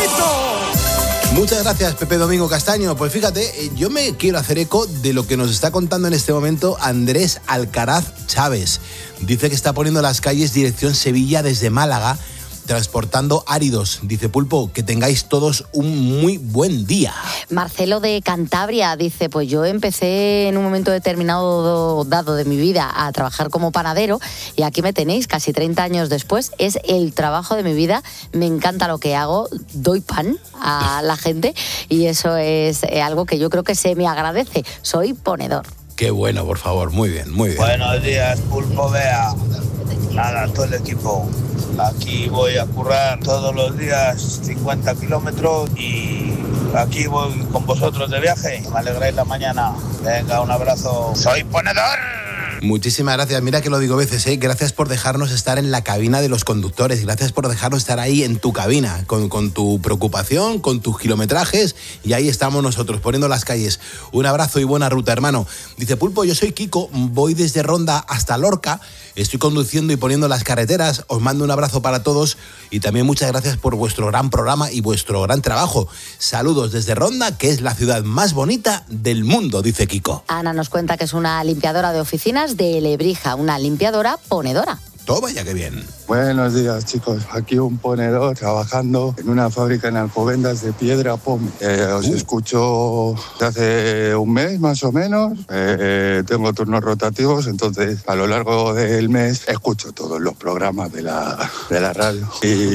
Pulpito! Muchas gracias, Pepe Domingo Castaño. Pues fíjate, yo me quiero hacer eco de lo que nos está contando en este momento Andrés Alcaraz Chávez. Dice que está poniendo las calles dirección Sevilla desde Málaga, transportando áridos. Dice Pulpo, que tengáis todos un muy buen día. Marcelo de Cantabria dice, pues yo empecé en un momento determinado dado de mi vida a trabajar como panadero y aquí me tenéis casi treinta años después. Es el trabajo de mi vida, me encanta lo que hago, doy pan a la gente y eso es algo que yo creo que se me agradece. Soy ponedor. Qué bueno, por favor, muy bien, muy bien. Buenos días, Pulpo, Bea. Nada, todo el equipo. Aquí voy a currar todos los días cincuenta kilómetros y aquí voy con vosotros de viaje. Me alegráis la mañana. Venga, un abrazo. ¡Soy ponedor! Muchísimas gracias, mira que lo digo veces, ¿eh? Gracias por dejarnos estar en la cabina de los conductores, gracias por dejarnos estar ahí en tu cabina, con, con tu preocupación, con tus kilometrajes, y ahí estamos nosotros, poniendo las calles. Un abrazo y buena ruta, hermano. Dice Pulpo, yo soy Kiko, voy desde Ronda hasta Lorca, estoy conduciendo y poniendo las carreteras, os mando un abrazo para todos, y también muchas gracias por vuestro gran programa y vuestro gran trabajo. Saludos desde Ronda, que es la ciudad más bonita del mundo, dice Kiko. Ana nos cuenta que es una limpiadora de oficinas de Lebrija, una limpiadora ponedora. Toma ya, qué bien. Buenos días, chicos. Aquí un ponedor trabajando en una fábrica en Alcobendas de piedra pómez. Eh, os uh. escucho hace un mes más o menos. Eh, tengo turnos rotativos, entonces a lo largo del mes escucho todos los programas de la, de la radio.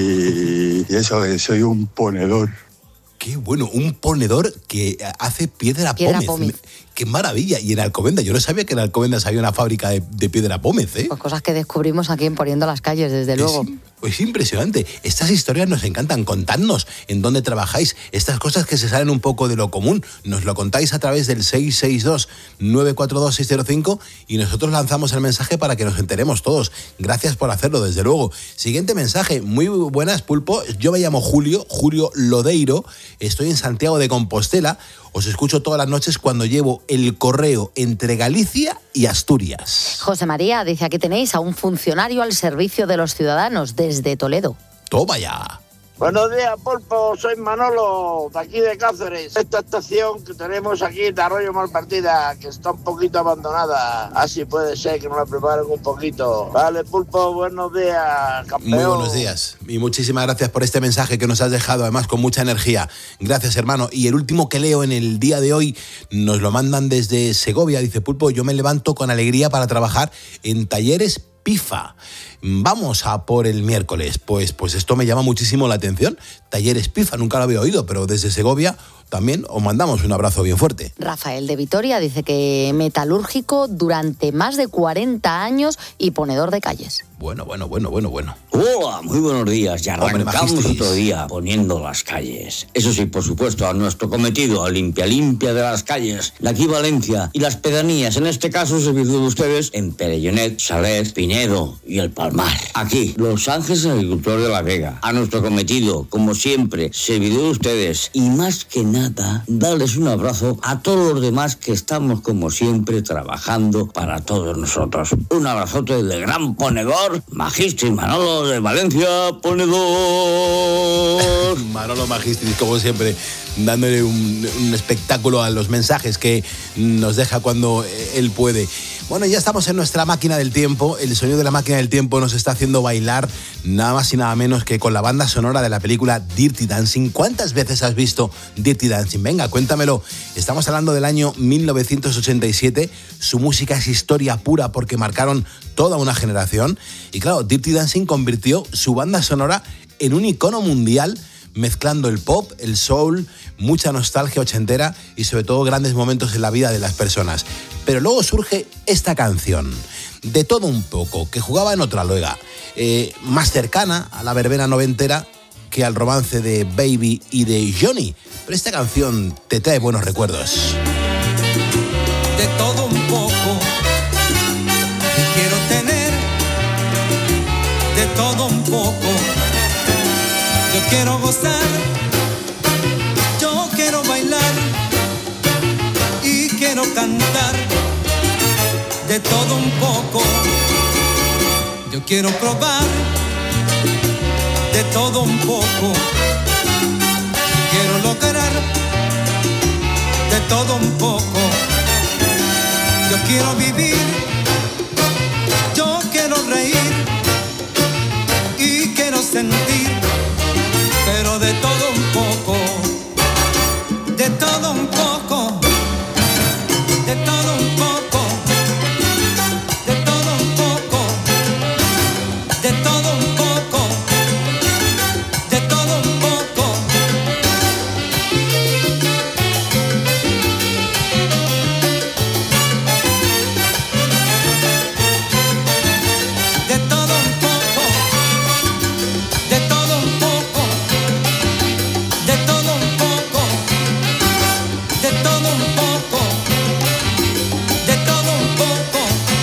Y, y eso, eh, soy un ponedor. Qué bueno, un ponedor que hace piedra, piedra pómez. pómez. Qué maravilla. Y en Alcobendas, yo no sabía que en Alcobendas había una fábrica de, de piedra pómez, ¿eh? Pues cosas que descubrimos aquí en Poniendo las Calles, desde luego. Es Es impresionante. Estas historias nos encantan. Contadnos en dónde trabajáis. Estas cosas que se salen un poco de lo común. Nos lo contáis a través del seis seis dos, nueve cuatro dos, seis cero cinco y nosotros lanzamos el mensaje para que nos enteremos todos. Gracias por hacerlo, desde luego. Siguiente mensaje. Muy buenas, Pulpo. Yo me llamo Julio, Julio Lodeiro. Estoy en Santiago de Compostela. Os escucho todas las noches cuando llevo el correo entre Galicia y Asturias. José María dice, aquí tenéis a un funcionario al servicio de los ciudadanos desde Toledo. Toma ya. Buenos días, Pulpo. Soy Manolo, de aquí de Cáceres. Esta estación que tenemos aquí de Arroyo Malpartida, que está un poquito abandonada. Así puede ser que nos la preparen un poquito. Vale, Pulpo, buenos días, campeón. Muy buenos días. Y muchísimas gracias por este mensaje que nos has dejado, además, con mucha energía. Gracias, hermano. Y el último que leo en el día de hoy nos lo mandan desde Segovia. Dice, Pulpo, yo me levanto con alegría para trabajar en Talleres Pifa. Vamos a por el miércoles. Pues, pues esto me llama muchísimo la atención. Talleres Pifa, nunca lo había oído, pero desde Segovia también os mandamos un abrazo bien fuerte. Rafael de Vitoria dice que metalúrgico durante más de cuarenta años y ponedor de calles. Bueno, bueno, bueno, bueno, bueno. Hola, muy buenos días. Ya arrancamos Hombre, otro día poniendo las calles. Eso sí, por supuesto, a nuestro cometido, a limpia limpia de las calles, la equivalencia y las pedanías, en este caso, servicio de ustedes en Perellonet, Salet, Pinedo y El Palmar. Aquí, Los Ángeles Agricultor de la Vega. A nuestro cometido, como siempre, servidor de ustedes y más que nada, darles un abrazo a todos los demás que estamos, como siempre, trabajando para todos nosotros. Un abrazote del gran ponedor, Magistris Manolo de Valencia, ponedor. Manolo Magistris, como siempre, dándole un, un espectáculo a los mensajes que nos deja cuando él puede. Bueno, ya estamos en nuestra máquina del tiempo. El sonido de la máquina del tiempo nos está haciendo bailar nada más y nada menos que con la banda sonora de la película Dirty Dancing. ¿Cuántas veces has visto Dirty Dancing? Venga, cuéntamelo. Estamos hablando del año mil novecientos ochenta y siete. Su música es historia pura porque marcaron toda una generación. Y claro, Dirty Dancing convirtió su banda sonora en un icono mundial, mezclando el pop, el soul, mucha nostalgia ochentera y sobre todo grandes momentos en la vida de las personas. Pero luego surge esta canción, De todo un poco, que jugaba en otra luega, eh, más cercana a la verbena noventera que al romance de Baby y de Johnny. Pero esta canción te trae buenos recuerdos. De todo un poco, y quiero tener de todo un poco. Yo quiero gozar, yo quiero bailar y quiero cantar de todo un poco. Yo quiero probar de todo un poco. Quiero lograr de todo un poco. Yo quiero vivir, yo quiero reír y quiero sentir, pero de todo un poco, de todo un poco, de todo un poco, de todo un poco, de todo un poco, de todo un poco. De todo un poco, de todo un poco, de todo un poco, de todo un poco, de todo un poco.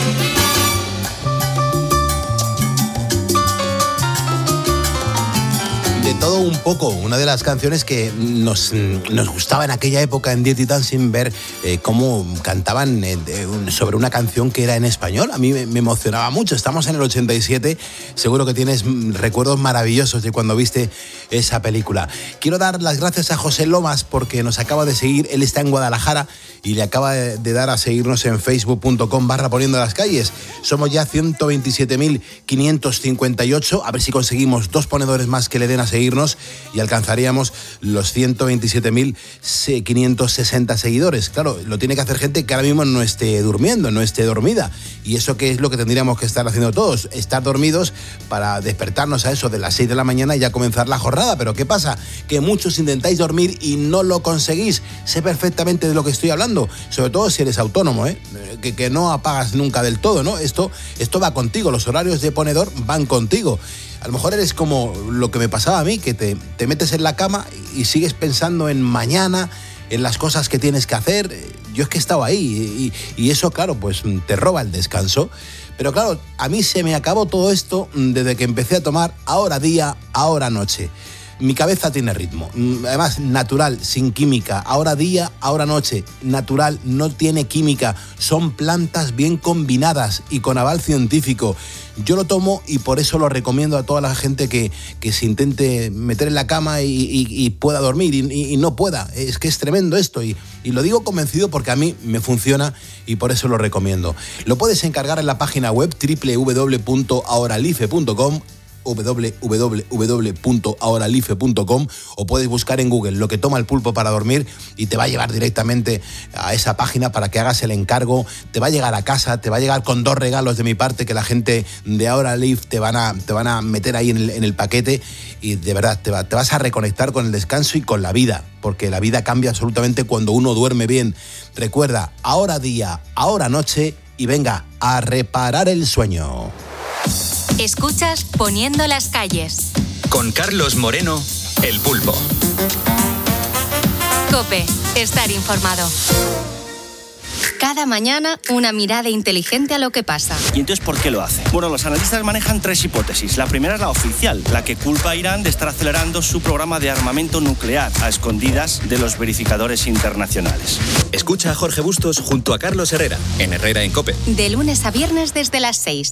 De todo un poco, una de las canciones que nos, nos gustaba en aquella época en Dirty Dancing, ver eh, cómo cantaban eh, sobre una canción que era en español. A mí me, me emocionaba mucho. Estamos en el ochenta y siete, seguro que tienes recuerdos maravillosos de cuando viste esa película. Quiero dar las gracias a José Lomas porque nos acaba de seguir. Él está en Guadalajara y le acaba de, de dar a seguirnos en facebook punto com barra poniendo las calles. Somos ya ciento veintisiete mil quinientos cincuenta y ocho. A ver si conseguimos dos ponedores más que le den a seguirnos y alcanzaríamos los ciento veintisiete mil quinientos sesenta seguidores. Claro, lo tiene que hacer gente que ahora mismo no esté durmiendo, no esté dormida. Y eso que es lo que tendríamos que estar haciendo todos, estar dormidos para despertarnos a eso de las seis de la mañana y ya comenzar la jornada. Pero ¿qué pasa? Que muchos intentáis dormir y no lo conseguís. Sé perfectamente de lo que estoy hablando, sobre todo si eres autónomo, ¿eh? que, que no apagas nunca del todo, ¿no? Esto, esto va contigo, los horarios de ponedor van contigo. a lo mejor eres como lo que me pasaba a mí, que te, te metes en la cama y sigues pensando en mañana, en las cosas que tienes que hacer. Yo es que he estado ahí y, y eso, claro, pues te roba el descanso. Pero claro, a mí se me acabó todo esto desde que empecé a tomar ahora día, ahora noche. Mi cabeza tiene ritmo, además natural, sin química, ahora día, ahora noche, natural, no tiene química, son plantas bien combinadas y con aval científico. Yo lo tomo y por eso lo recomiendo a toda la gente que, que se intente meter en la cama y, y, y pueda dormir y, y, y no pueda. Es que es tremendo esto y, y lo digo convencido porque a mí me funciona y por eso lo recomiendo. Lo puedes encargar en la página web doble u doble u doble u punto ahoralife punto com, doble u doble u doble u punto ahoralife punto com, o puedes buscar en Google lo que toma el pulpo para dormir y te va a llevar directamente a esa página para que hagas el encargo. Te va a llegar a casa, te va a llegar con dos regalos de mi parte que la gente de Ahoralife te van a, te van a meter ahí en el, en el paquete y de verdad te, va, te vas a reconectar con el descanso y con la vida, porque la vida cambia absolutamente cuando uno duerme bien. Recuerda, ahora día, ahora noche y venga a reparar el sueño. Escuchas Poniendo las calles. Con Carlos Moreno, el pulpo. COPE, estar informado. Cada mañana una mirada inteligente a lo que pasa. ¿Y entonces por qué lo hace? Bueno, los analistas manejan tres hipótesis. La primera es la oficial, la que culpa a Irán de estar acelerando su programa de armamento nuclear a escondidas de los verificadores internacionales. Escucha a Jorge Bustos junto a Carlos Herrera, en Herrera en COPE. De lunes a viernes desde las seis.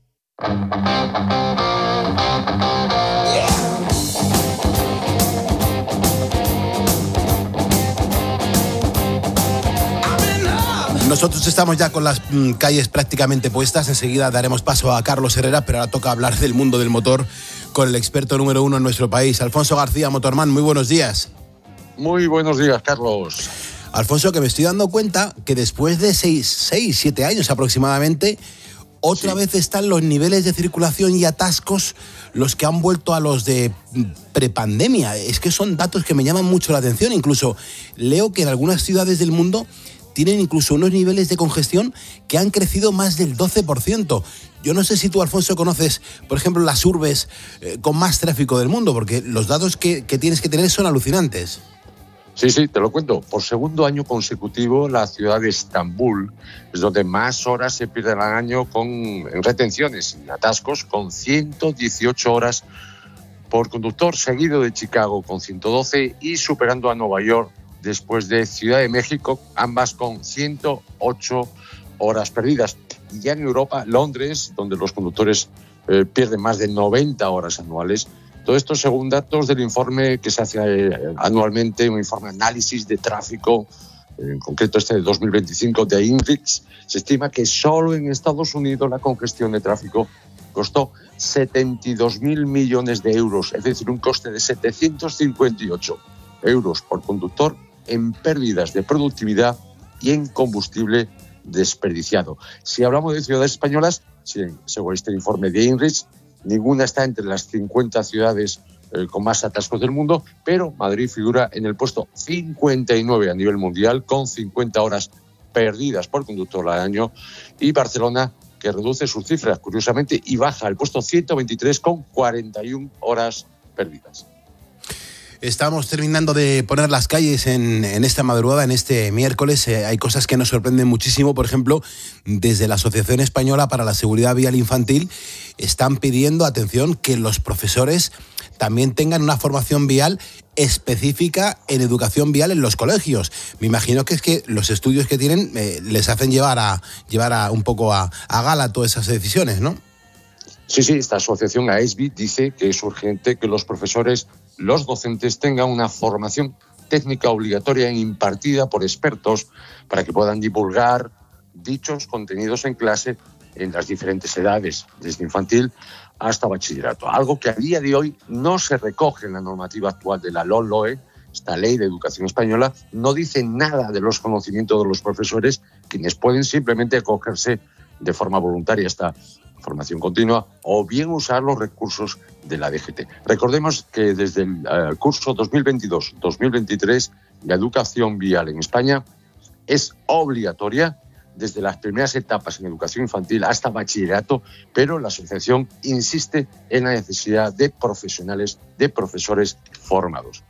Nosotros estamos ya con las mm, calles prácticamente puestas. Enseguida daremos paso a Carlos Herrera, pero ahora toca hablar del mundo del motor con el experto número uno en nuestro país, Alfonso García, Motorman. Muy buenos días. Muy buenos días, Carlos. Alfonso, que me estoy dando cuenta que después de seis, seis, siete años aproximadamente, otra sí. vez están los niveles de circulación y atascos los que han vuelto a los de prepandemia. Es que son datos que me llaman mucho la atención. Incluso leo que en algunas ciudades del mundo tienen incluso unos niveles de congestión que han crecido más del doce por ciento. Yo no sé si tú, Alfonso, conoces, por ejemplo, las urbes eh, con más tráfico del mundo, porque los datos que, que tienes que tener son alucinantes. Sí, sí, te lo cuento. Por segundo año consecutivo, la ciudad de Estambul es donde más horas se pierden al año con, en retenciones y atascos, con ciento dieciocho horas por conductor, seguido de Chicago con ciento doce y superando a Nueva York después de Ciudad de México, ambas con ciento ocho horas perdidas. Y ya en Europa, Londres, donde los conductores eh, pierden más de noventa horas anuales. Todo esto según datos del informe que se hace eh, anualmente, un informe de análisis de tráfico, en concreto este de dos mil veinticinco de INRIX. Se estima que solo en Estados Unidos la congestión de tráfico costó setenta y dos mil millones de euros, es decir, un coste de setecientos cincuenta y ocho euros por conductor en pérdidas de productividad y en combustible desperdiciado. Si hablamos de ciudades españolas, sí, según este informe de INRIX, ninguna está entre las cincuenta ciudades eh, con más atascos del mundo, pero Madrid figura en el puesto cincuenta y nueve a nivel mundial, con cincuenta horas perdidas por conductor al año, y Barcelona, que reduce sus cifras, curiosamente, y baja al puesto ciento veintitrés con cuarenta y una horas perdidas. Estamos terminando de poner las calles en, en esta madrugada, en este miércoles. Eh, hay cosas que nos sorprenden muchísimo. Por ejemplo, desde la Asociación Española para la Seguridad Vial Infantil están pidiendo, atención, que los profesores también tengan una formación vial específica en educación vial en los colegios. Me imagino que es que los estudios que tienen eh, les hacen llevar a llevar a un poco a, a gala todas esas decisiones, ¿no? Sí, sí, esta asociación, A E S B I, dice que es urgente que los profesores, los docentes, tengan una formación técnica obligatoria impartida por expertos para que puedan divulgar dichos contenidos en clase en las diferentes edades, desde infantil hasta bachillerato. Algo que a día de hoy no se recoge en la normativa actual de la LOMLOE, esta Ley de Educación Española, no dice nada de los conocimientos de los profesores, quienes pueden simplemente acogerse de forma voluntaria a esta formación continua o bien usar los recursos de la D G T. Recordemos que desde el uh, curso dos mil veintidós dos mil veintitrés la educación vial en España es obligatoria desde las primeras etapas en educación infantil hasta bachillerato, pero la asociación insiste en la necesidad de profesionales, de profesores formados.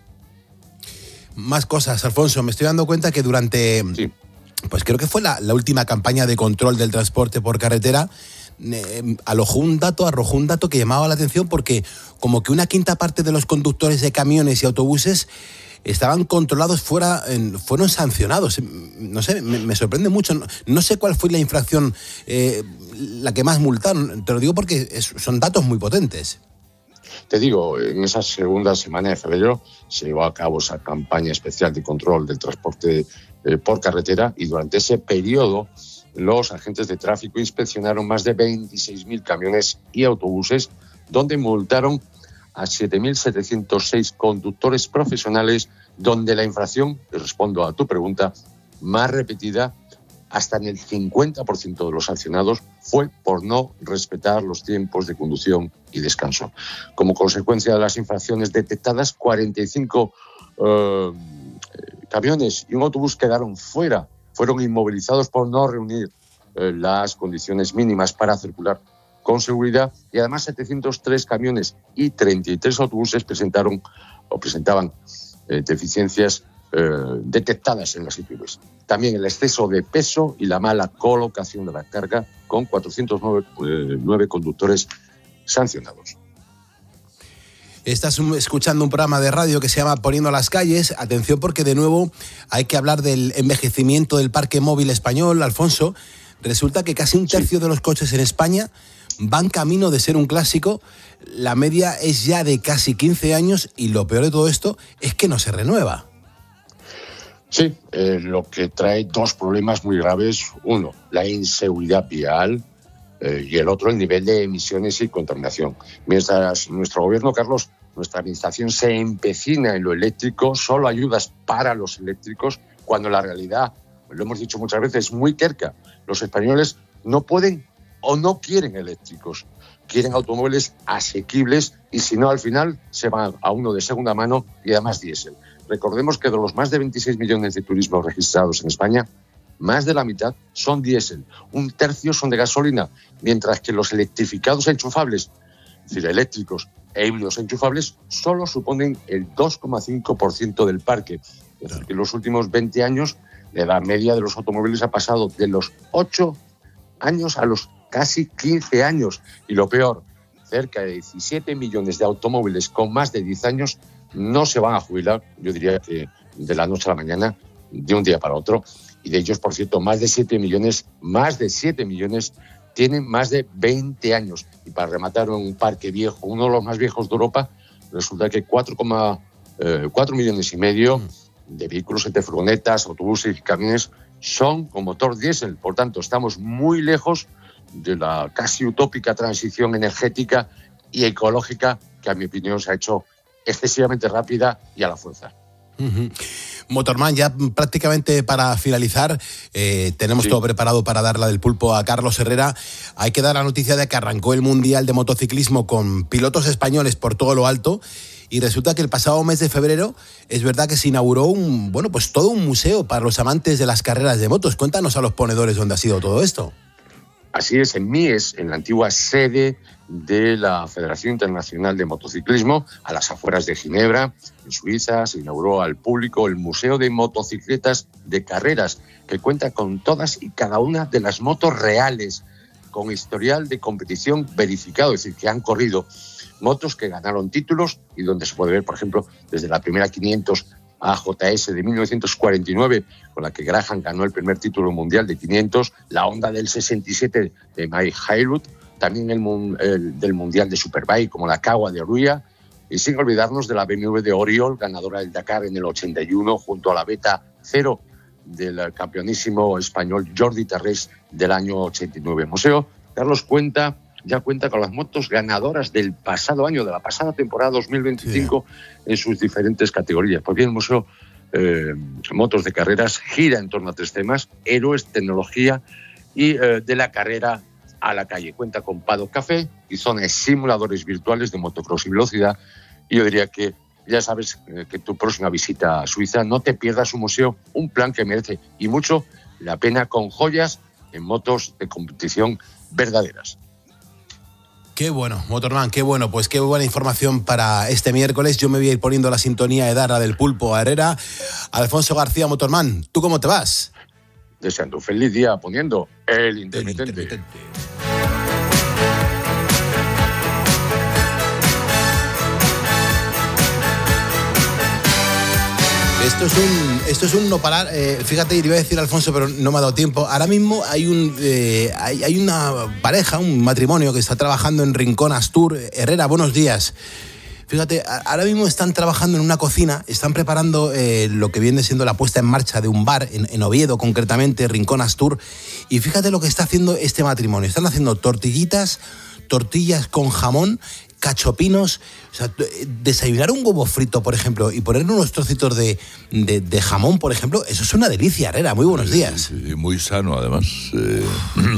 Más cosas, Alfonso. Me estoy dando cuenta que durante, sí. pues creo que fue la, la última campaña de control del transporte por carretera, eh, arrojó un dato, arrojó un dato que llamaba la atención, porque como que una quinta parte de los conductores de camiones y autobuses estaban controlados fuera, en, fueron sancionados. No sé, me, me sorprende mucho. No, no sé cuál fue la infracción, eh, la que más multaron. Te lo digo porque es, son datos muy potentes. Te digo, en esa segunda semana de febrero se llevó a cabo esa campaña especial de control del transporte eh, por carretera, y durante ese periodo los agentes de tráfico inspeccionaron más de veintiséis mil camiones y autobuses, donde multaron a siete mil setecientos seis conductores profesionales, donde la infracción, y respondo a tu pregunta, más repetida, hasta en el cincuenta por ciento de los sancionados, fue por no respetar los tiempos de conducción y descanso. Como consecuencia de las infracciones detectadas, cuarenta y cinco eh, camiones y un autobús quedaron fuera, fueron inmovilizados por no reunir eh, las condiciones mínimas para circular con seguridad, y además setecientos tres camiones y treinta y tres autobuses presentaron o presentaban eh, deficiencias eh, detectadas en las I P Vs. También el exceso de peso y la mala colocación de la carga, con cuatrocientos nueve conductores sancionados. Estás escuchando un programa de radio que se llama Poniendo las calles. Atención, porque de nuevo hay que hablar del envejecimiento del parque móvil español, Alfonso. Resulta que casi un tercio sí. de los coches en España van camino de ser un clásico. La media es ya de casi quince años, y lo peor de todo esto es que no se renueva. Sí, eh, lo que trae dos problemas muy graves. Uno, la inseguridad vial, eh, y el otro, el nivel de emisiones y contaminación. Mientras nuestro gobierno, Carlos, nuestra administración se empecina en lo eléctrico, solo ayudas para los eléctricos, cuando la realidad, lo hemos dicho muchas veces, es muy terca. Los españoles no pueden o no quieren eléctricos, quieren automóviles asequibles, y si no, al final se van a uno de segunda mano y además diésel. Recordemos que de los más de veintiséis millones de turismos registrados en España, más de la mitad son diésel, un tercio son de gasolina, mientras que los electrificados enchufables, es decir, eléctricos e híbridos enchufables, solo suponen el dos coma cinco por ciento del parque. Es decir, que en los últimos veinte años la edad media de los automóviles ha pasado de los ocho años a los casi quince años. Y lo peor, cerca de diecisiete millones de automóviles con más de diez años no se van a jubilar, yo diría que de la noche a la mañana, de un día para otro. Y de ellos, por cierto, más de siete millones, más de siete millones tienen más de veinte años. Y para rematar, un parque viejo, uno de los más viejos de Europa, resulta que cuatro coma cuatro millones y medio de vehículos entre furgonetas, autobuses y camiones son con motor diésel. Por tanto, estamos muy lejos de la casi utópica transición energética y ecológica que, a mi opinión, se ha hecho excesivamente rápida y a la fuerza. Uh-huh. Motorman, ya prácticamente para finalizar, eh, tenemos sí. todo preparado para dar la del pulpo a Carlos Herrera. Hay que dar la noticia de que arrancó el Mundial de Motociclismo con pilotos españoles por todo lo alto, y resulta que el pasado mes de febrero es verdad que se inauguró un, bueno, pues todo un museo para los amantes de las carreras de motos. Cuéntanos a los ponedores dónde ha sido todo esto. Así es, en Mies, en la antigua sede de la Federación Internacional de Motociclismo, a las afueras de Ginebra, en Suiza, se inauguró al público el Museo de Motocicletas de Carreras, que cuenta con todas y cada una de las motos reales, con historial de competición verificado, es decir, que han corrido, motos que ganaron títulos, y donde se puede ver, por ejemplo, desde la primera quinientos A J S de mil novecientos cuarenta y nueve, con la que Graham ganó el primer título mundial de quinientos, la Honda del sesenta y siete de Mike Hailwood, también el, el del Mundial de Superbike, como la Kawa de Ruya, y sin olvidarnos de la B M W de Oriol, ganadora del Dakar en el ochenta y uno, junto a la Beta Cero del campeonísimo español Jordi Tarrés del año ochenta y nueve. El museo, Carlos, cuenta, ya cuenta con las motos ganadoras del pasado año, de la pasada temporada dos mil veinticinco, sí. en sus diferentes categorías. Pues bien, el museo eh, Motos de Carreras gira en torno a tres temas: héroes, tecnología y eh, de la carrera a la calle. Cuenta con paddock café y zonas simuladores virtuales de motocross y velocidad. Y yo diría que ya sabes eh, que tu próxima visita a Suiza no te pierdas un museo, un plan que merece y mucho la pena con joyas en motos de competición verdaderas. Qué bueno, Motorman, qué bueno. Pues qué buena información para este miércoles. Yo me voy a ir poniendo la sintonía de Darra del Pulpo a Herrera. Alfonso García, Motorman, ¿tú cómo te vas? Deseando un feliz día poniendo el intermitente. El intermitente. Esto es un, esto es un no parar. Eh, fíjate, iba a decir Alfonso, pero no me ha dado tiempo. Ahora mismo hay un eh, hay, hay una pareja, un matrimonio que está trabajando en Rincón Astur. Herrera, buenos días. Fíjate, ahora mismo están trabajando en una cocina, están preparando eh, lo que viene siendo la puesta en marcha de un bar en, en Oviedo, concretamente, Rincón Astur. Y fíjate lo que está haciendo este matrimonio. Están haciendo tortillitas, tortillas con jamón, cachopinos. O sea, desayunar un huevo frito, por ejemplo, y ponerle unos trocitos de, de, de jamón, por ejemplo, eso es una delicia, Herrera. Muy buenos días. Sí, sí, muy sano, además, eh,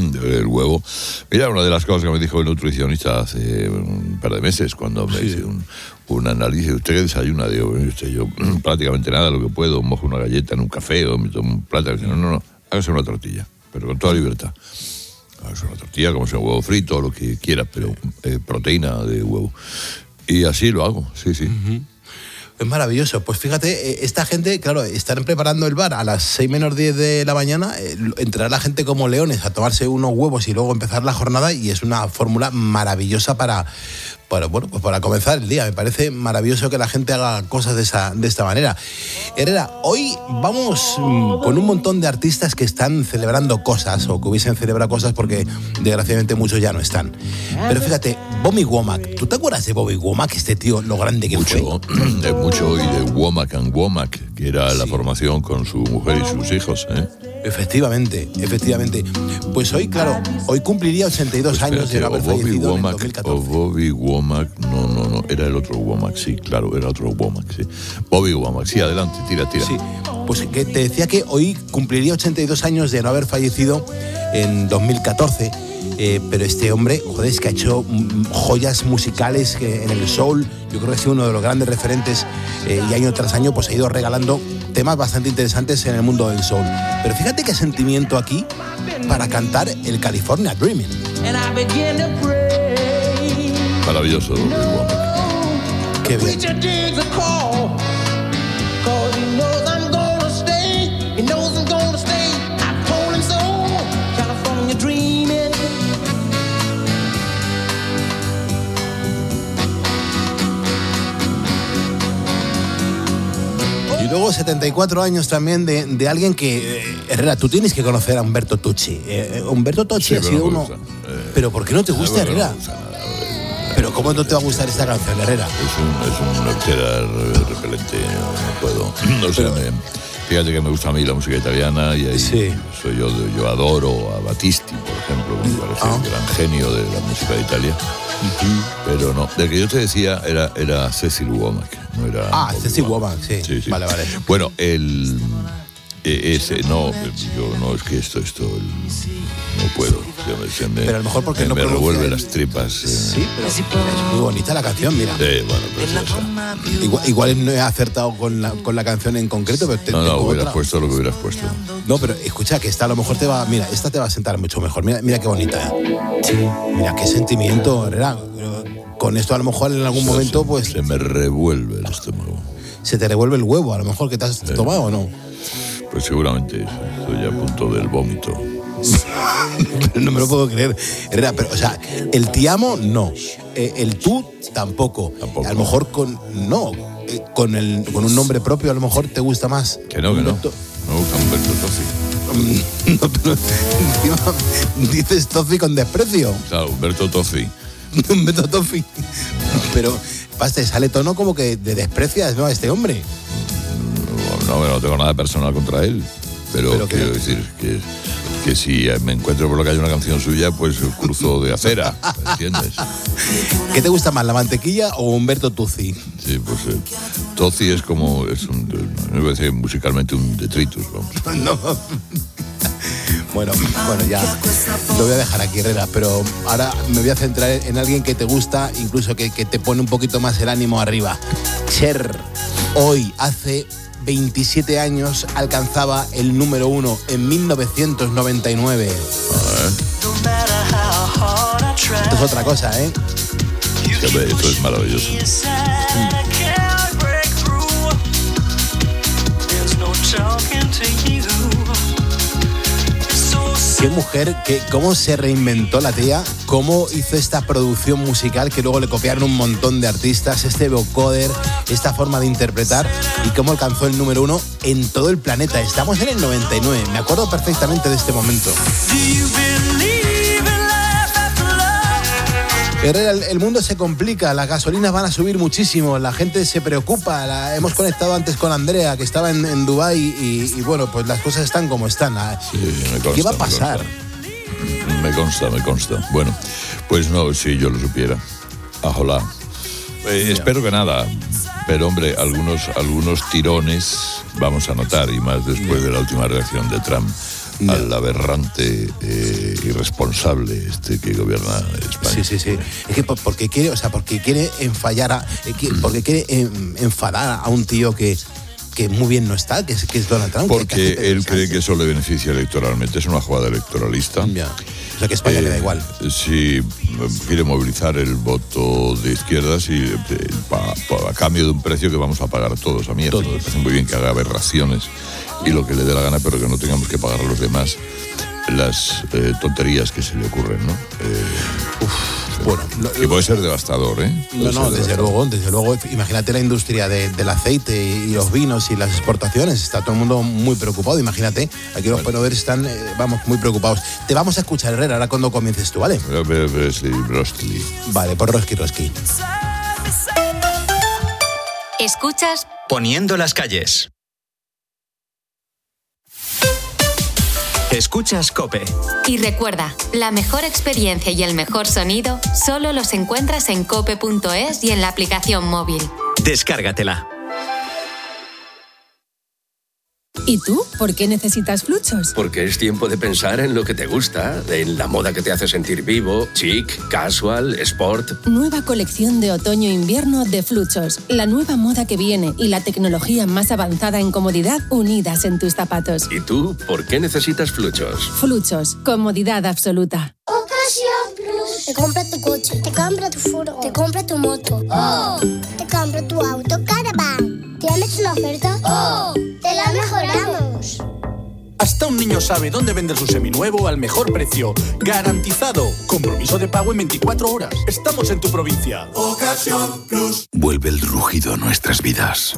el huevo. Mira, una de las cosas que me dijo el nutricionista hace un par de meses, cuando me sí. hice un, un análisis, ¿usted qué desayuna? Digo, usted, yo prácticamente nada, lo que puedo, mojo una galleta en un café o me tomo un plátano. No, no, no, hágase una tortilla, pero con toda libertad. Es una tortilla, como sea un huevo frito, lo que quieras, pero eh, proteína de huevo. Y así lo hago, sí, sí. Uh-huh. Es maravilloso. Pues fíjate, esta gente, claro, están preparando el bar a las seis menos diez de la mañana, eh, entrará la gente como leones a tomarse unos huevos y luego empezar la jornada, y es una fórmula maravillosa para, para, bueno, pues para comenzar el día. Me parece maravilloso que la gente haga cosas de, esa, de esta manera. Herrera, hoy vamos mmm, con un montón de artistas que están celebrando cosas, o que hubiesen celebrado cosas, porque desgraciadamente muchos ya no están. Pero fíjate, Bobby Womack, ¿tú te acuerdas de Bobby Womack, este tío, lo grande que mucho, fue? Mucho, y de Womack and Womack, que era sí. la formación con su mujer y sus hijos, ¿eh? Efectivamente, efectivamente. Pues hoy, claro, hoy cumpliría ochenta y dos pues años de haber Bobby fallecido Womack, en dos mil catorce. O Bobby Womack, no, no, no, era el otro Womack, sí, claro, era otro Womack, sí. Bobby Womack, sí, adelante, tira, tira. Sí, pues que te decía que hoy cumpliría ochenta y dos años de no haber fallecido en dos mil catorce. Eh, pero este hombre, joder, es que ha hecho joyas musicales que en el soul. Yo creo que ha sido uno de los grandes referentes, eh, y año tras año pues ha ido regalando temas bastante interesantes en el mundo del soul. Pero fíjate qué sentimiento aquí para cantar el California Dreaming. Maravilloso, qué bien. Y luego setenta y cuatro años también de, de alguien que, eh, Herrera, tú tienes que conocer a Humberto Tucci. Eh, Humberto Tucci sí, ha sido uno... Eh, ¿Pero por qué no te gusta, bueno, Herrera? No gusta nada, eh, ¿Pero cómo no te va a gustar esta canción, Herrera? Es un, es una hortera repelente, no puedo. No sé, me, fíjate que me gusta a mí la música italiana, y ahí sí. soy yo, yo adoro a Battisti, por ejemplo, que me parece ah. el gran genio de la música de Italia. Uh-huh. Pero no, del que yo te decía era, era Cecil Womack, no era... Ah, Cecil Womack, sí. Sí, sí. Vale, vale. Bueno, el... Ese, no, yo no, es que esto, esto, no puedo. Se me, pero a lo mejor porque me, no me revuelve las tripas. Eh. Sí, pero es muy bonita la canción, mira. Sí, bueno, pero igual, igual no he acertado con la, con la canción en concreto, pero te, no, no, hubieras otra. puesto lo que hubieras puesto. No, pero escucha, que esta a lo mejor te va, mira, esta te va a sentar mucho mejor. Mira, mira qué bonita. ¿Eh? Mira qué sentimiento, Herrera. Con esto a lo mejor en algún se, momento, se, pues... Se me revuelve el estómago. Se te revuelve el huevo, a lo mejor, que te has sí. tomado, ¿o no? Pues seguramente estoy a punto del vómito. No me lo puedo creer, Herrera, pero, o sea, el te amo, no. Eh, el tú, tampoco. tampoco. A lo mejor con... No, eh, con, el, con un nombre propio a lo mejor te gusta más. Que no, que no. Me gusta Humberto Tozzi. No, pero encima dices Tozzi con desprecio. Claro, Humberto Tozzi. Humberto Tozzi. Pero, paste, sale tono como que de desprecias, ¿no?, a este hombre. No, no tengo nada personal contra él, pero, pero quiero que... decir que, que si me encuentro por lo que hay una canción suya, pues cruzo de acera, ¿entiendes? ¿Qué te gusta más, la mantequilla o Humberto Tozzi? Sí, pues eh, Tozzi es como, es un, me parece musicalmente un detritus, vamos. No. Bueno, bueno, ya lo voy a dejar aquí, Herrera, pero ahora me voy a centrar en alguien que te gusta, incluso que, que te pone un poquito más el ánimo arriba. Cher, hoy hace veintisiete años alcanzaba el número uno en mil novecientos noventa y nueve. Esto es otra cosa, ¿eh? Sí, hombre, esto es maravilloso. Mm. Qué mujer, que, cómo se reinventó la tía, cómo hizo esta producción musical que luego le copiaron un montón de artistas, este vocoder, esta forma de interpretar y cómo alcanzó el número uno en todo el planeta. Estamos en el noventa y nueve, me acuerdo perfectamente de este momento. Herrera, el, el mundo se complica, las gasolinas van a subir muchísimo, la gente se preocupa, la, hemos conectado antes con Andrea, que estaba en, en Dubái y, y bueno, pues las cosas están como están. Sí, me consta, ¿qué va a pasar? Me consta, me consta. Bueno, pues no, si yo lo supiera. Ojalá. Eh, espero que nada, pero hombre, algunos, algunos tirones vamos a notar, y más después de la última reacción de Trump al aberrante, eh, irresponsable este que gobierna España. Sí, sí, sí. Es que por, porque quiere, o sea, porque quiere enfallar a, porque quiere en, enfadar a un tío que, que muy bien no está, que es, que es Donald Trump. Porque que, que él cree que eso le beneficia electoralmente. Es una jugada electoralista. Ya. O sea, que a España eh, le da igual. Sí, quiere movilizar el voto de izquierdas y eh, pa, pa, a cambio de un precio que vamos a pagar todos. A mí todos. Me parece muy bien que haga aberraciones y lo que le dé la gana, pero que no tengamos que pagar a los demás las eh, tonterías que se le ocurren, ¿no? Eh, uf, bueno, lo, y puede ser devastador, ¿eh? Puede no, no, desde devastador. luego, desde luego. Imagínate la industria de, del aceite y los vinos y las exportaciones. Está todo el mundo muy preocupado. Imagínate, aquí los ponedores están, eh, vamos, muy preocupados. Te vamos a escuchar, Herrera, ahora cuando comiences tú, ¿vale? Vale, por Roski Roski. Escuchas Poniendo las calles. Escuchas COPE. Y recuerda, la mejor experiencia y el mejor sonido solo los encuentras en cope punto es y en la aplicación móvil. Descárgatela. ¿Y tú? ¿Por qué necesitas Fluchos? Porque es tiempo de pensar en lo que te gusta, en la moda que te hace sentir vivo, chic, casual, sport. Nueva colección de otoño-invierno de Fluchos. La nueva moda que viene y la tecnología más avanzada en comodidad unidas en tus zapatos. ¿Y tú? ¿Por qué necesitas Fluchos? Fluchos. Comodidad absoluta. Ocasión Plus. Te compra tu coche, te compra tu furgo, te compra tu moto. Oh. Te compra tu auto Caravan. ¿Tienes una oferta? ¡Oh! ¡Te la mejoramos! Hasta un niño sabe dónde vender su seminuevo al mejor precio. ¡Garantizado! Compromiso de pago en veinticuatro horas. Estamos en tu provincia. Ocasión Plus. Vuelve el rugido a nuestras vidas.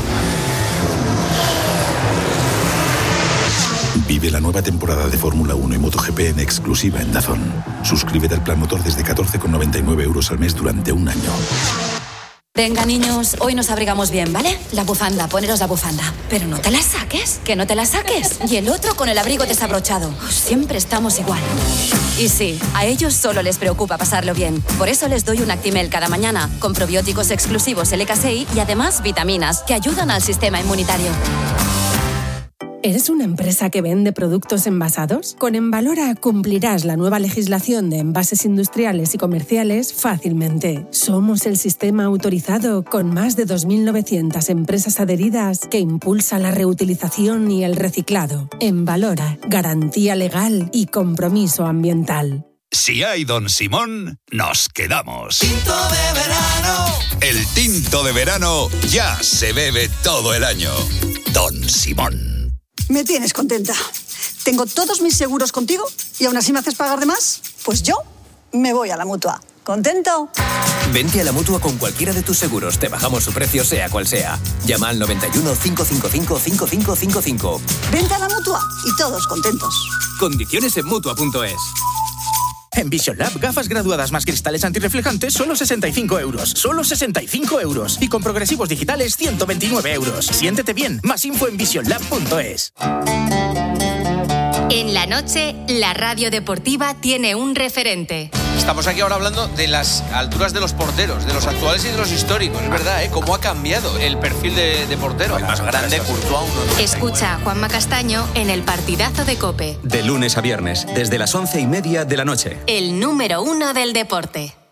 Vive la nueva temporada de Fórmula uno y MotoGP en exclusiva en DAZN. Suscríbete al plan motor desde catorce con noventa y nueve euros al mes durante un año. Venga, niños, hoy nos abrigamos bien, ¿vale? La bufanda, poneros la bufanda. Pero no te la saques, que no te la saques. Y el otro con el abrigo desabrochado. Siempre estamos igual. Y sí, a ellos solo les preocupa pasarlo bien. Por eso les doy un Actimel cada mañana, con probióticos exclusivos L K C I y además vitaminas, que ayudan al sistema inmunitario. ¿Eres una empresa que vende productos envasados? Con Envalora cumplirás la nueva legislación de envases industriales y comerciales fácilmente. Somos el sistema autorizado con más de dos mil novecientas empresas adheridas que impulsa la reutilización y el reciclado. Envalora, garantía legal y compromiso ambiental. Si hay Don Simón, nos quedamos. Tinto de verano. El tinto de verano ya se bebe todo el año. Don Simón. Me tienes contenta. Tengo todos mis seguros contigo y aún así me haces pagar de más. Pues yo me voy a la Mutua. ¿Contento? Vente a la Mutua con cualquiera de tus seguros. Te bajamos su precio sea cual sea. Llama al noventa y uno, cinco cinco cinco, cinco cinco cinco cinco. Vente a la Mutua y todos contentos. Condiciones en Mutua punto es. En Vision Lab, gafas graduadas más cristales antirreflejantes, solo sesenta y cinco euros. Solo sesenta y cinco euros. Y con progresivos digitales, ciento veintinueve euros. Siéntete bien. Más info en vision lab punto es. En la noche, la radio deportiva tiene un referente. Estamos aquí ahora hablando de las alturas de los porteros, de los actuales y de los históricos. Es verdad, ¿eh? Cómo ha cambiado el perfil de, de portero. El más grande, Courtois. Escucha a Juanma Castaño en el partidazo de COPE. De lunes a viernes, desde las once y media de la noche. El número uno del deporte.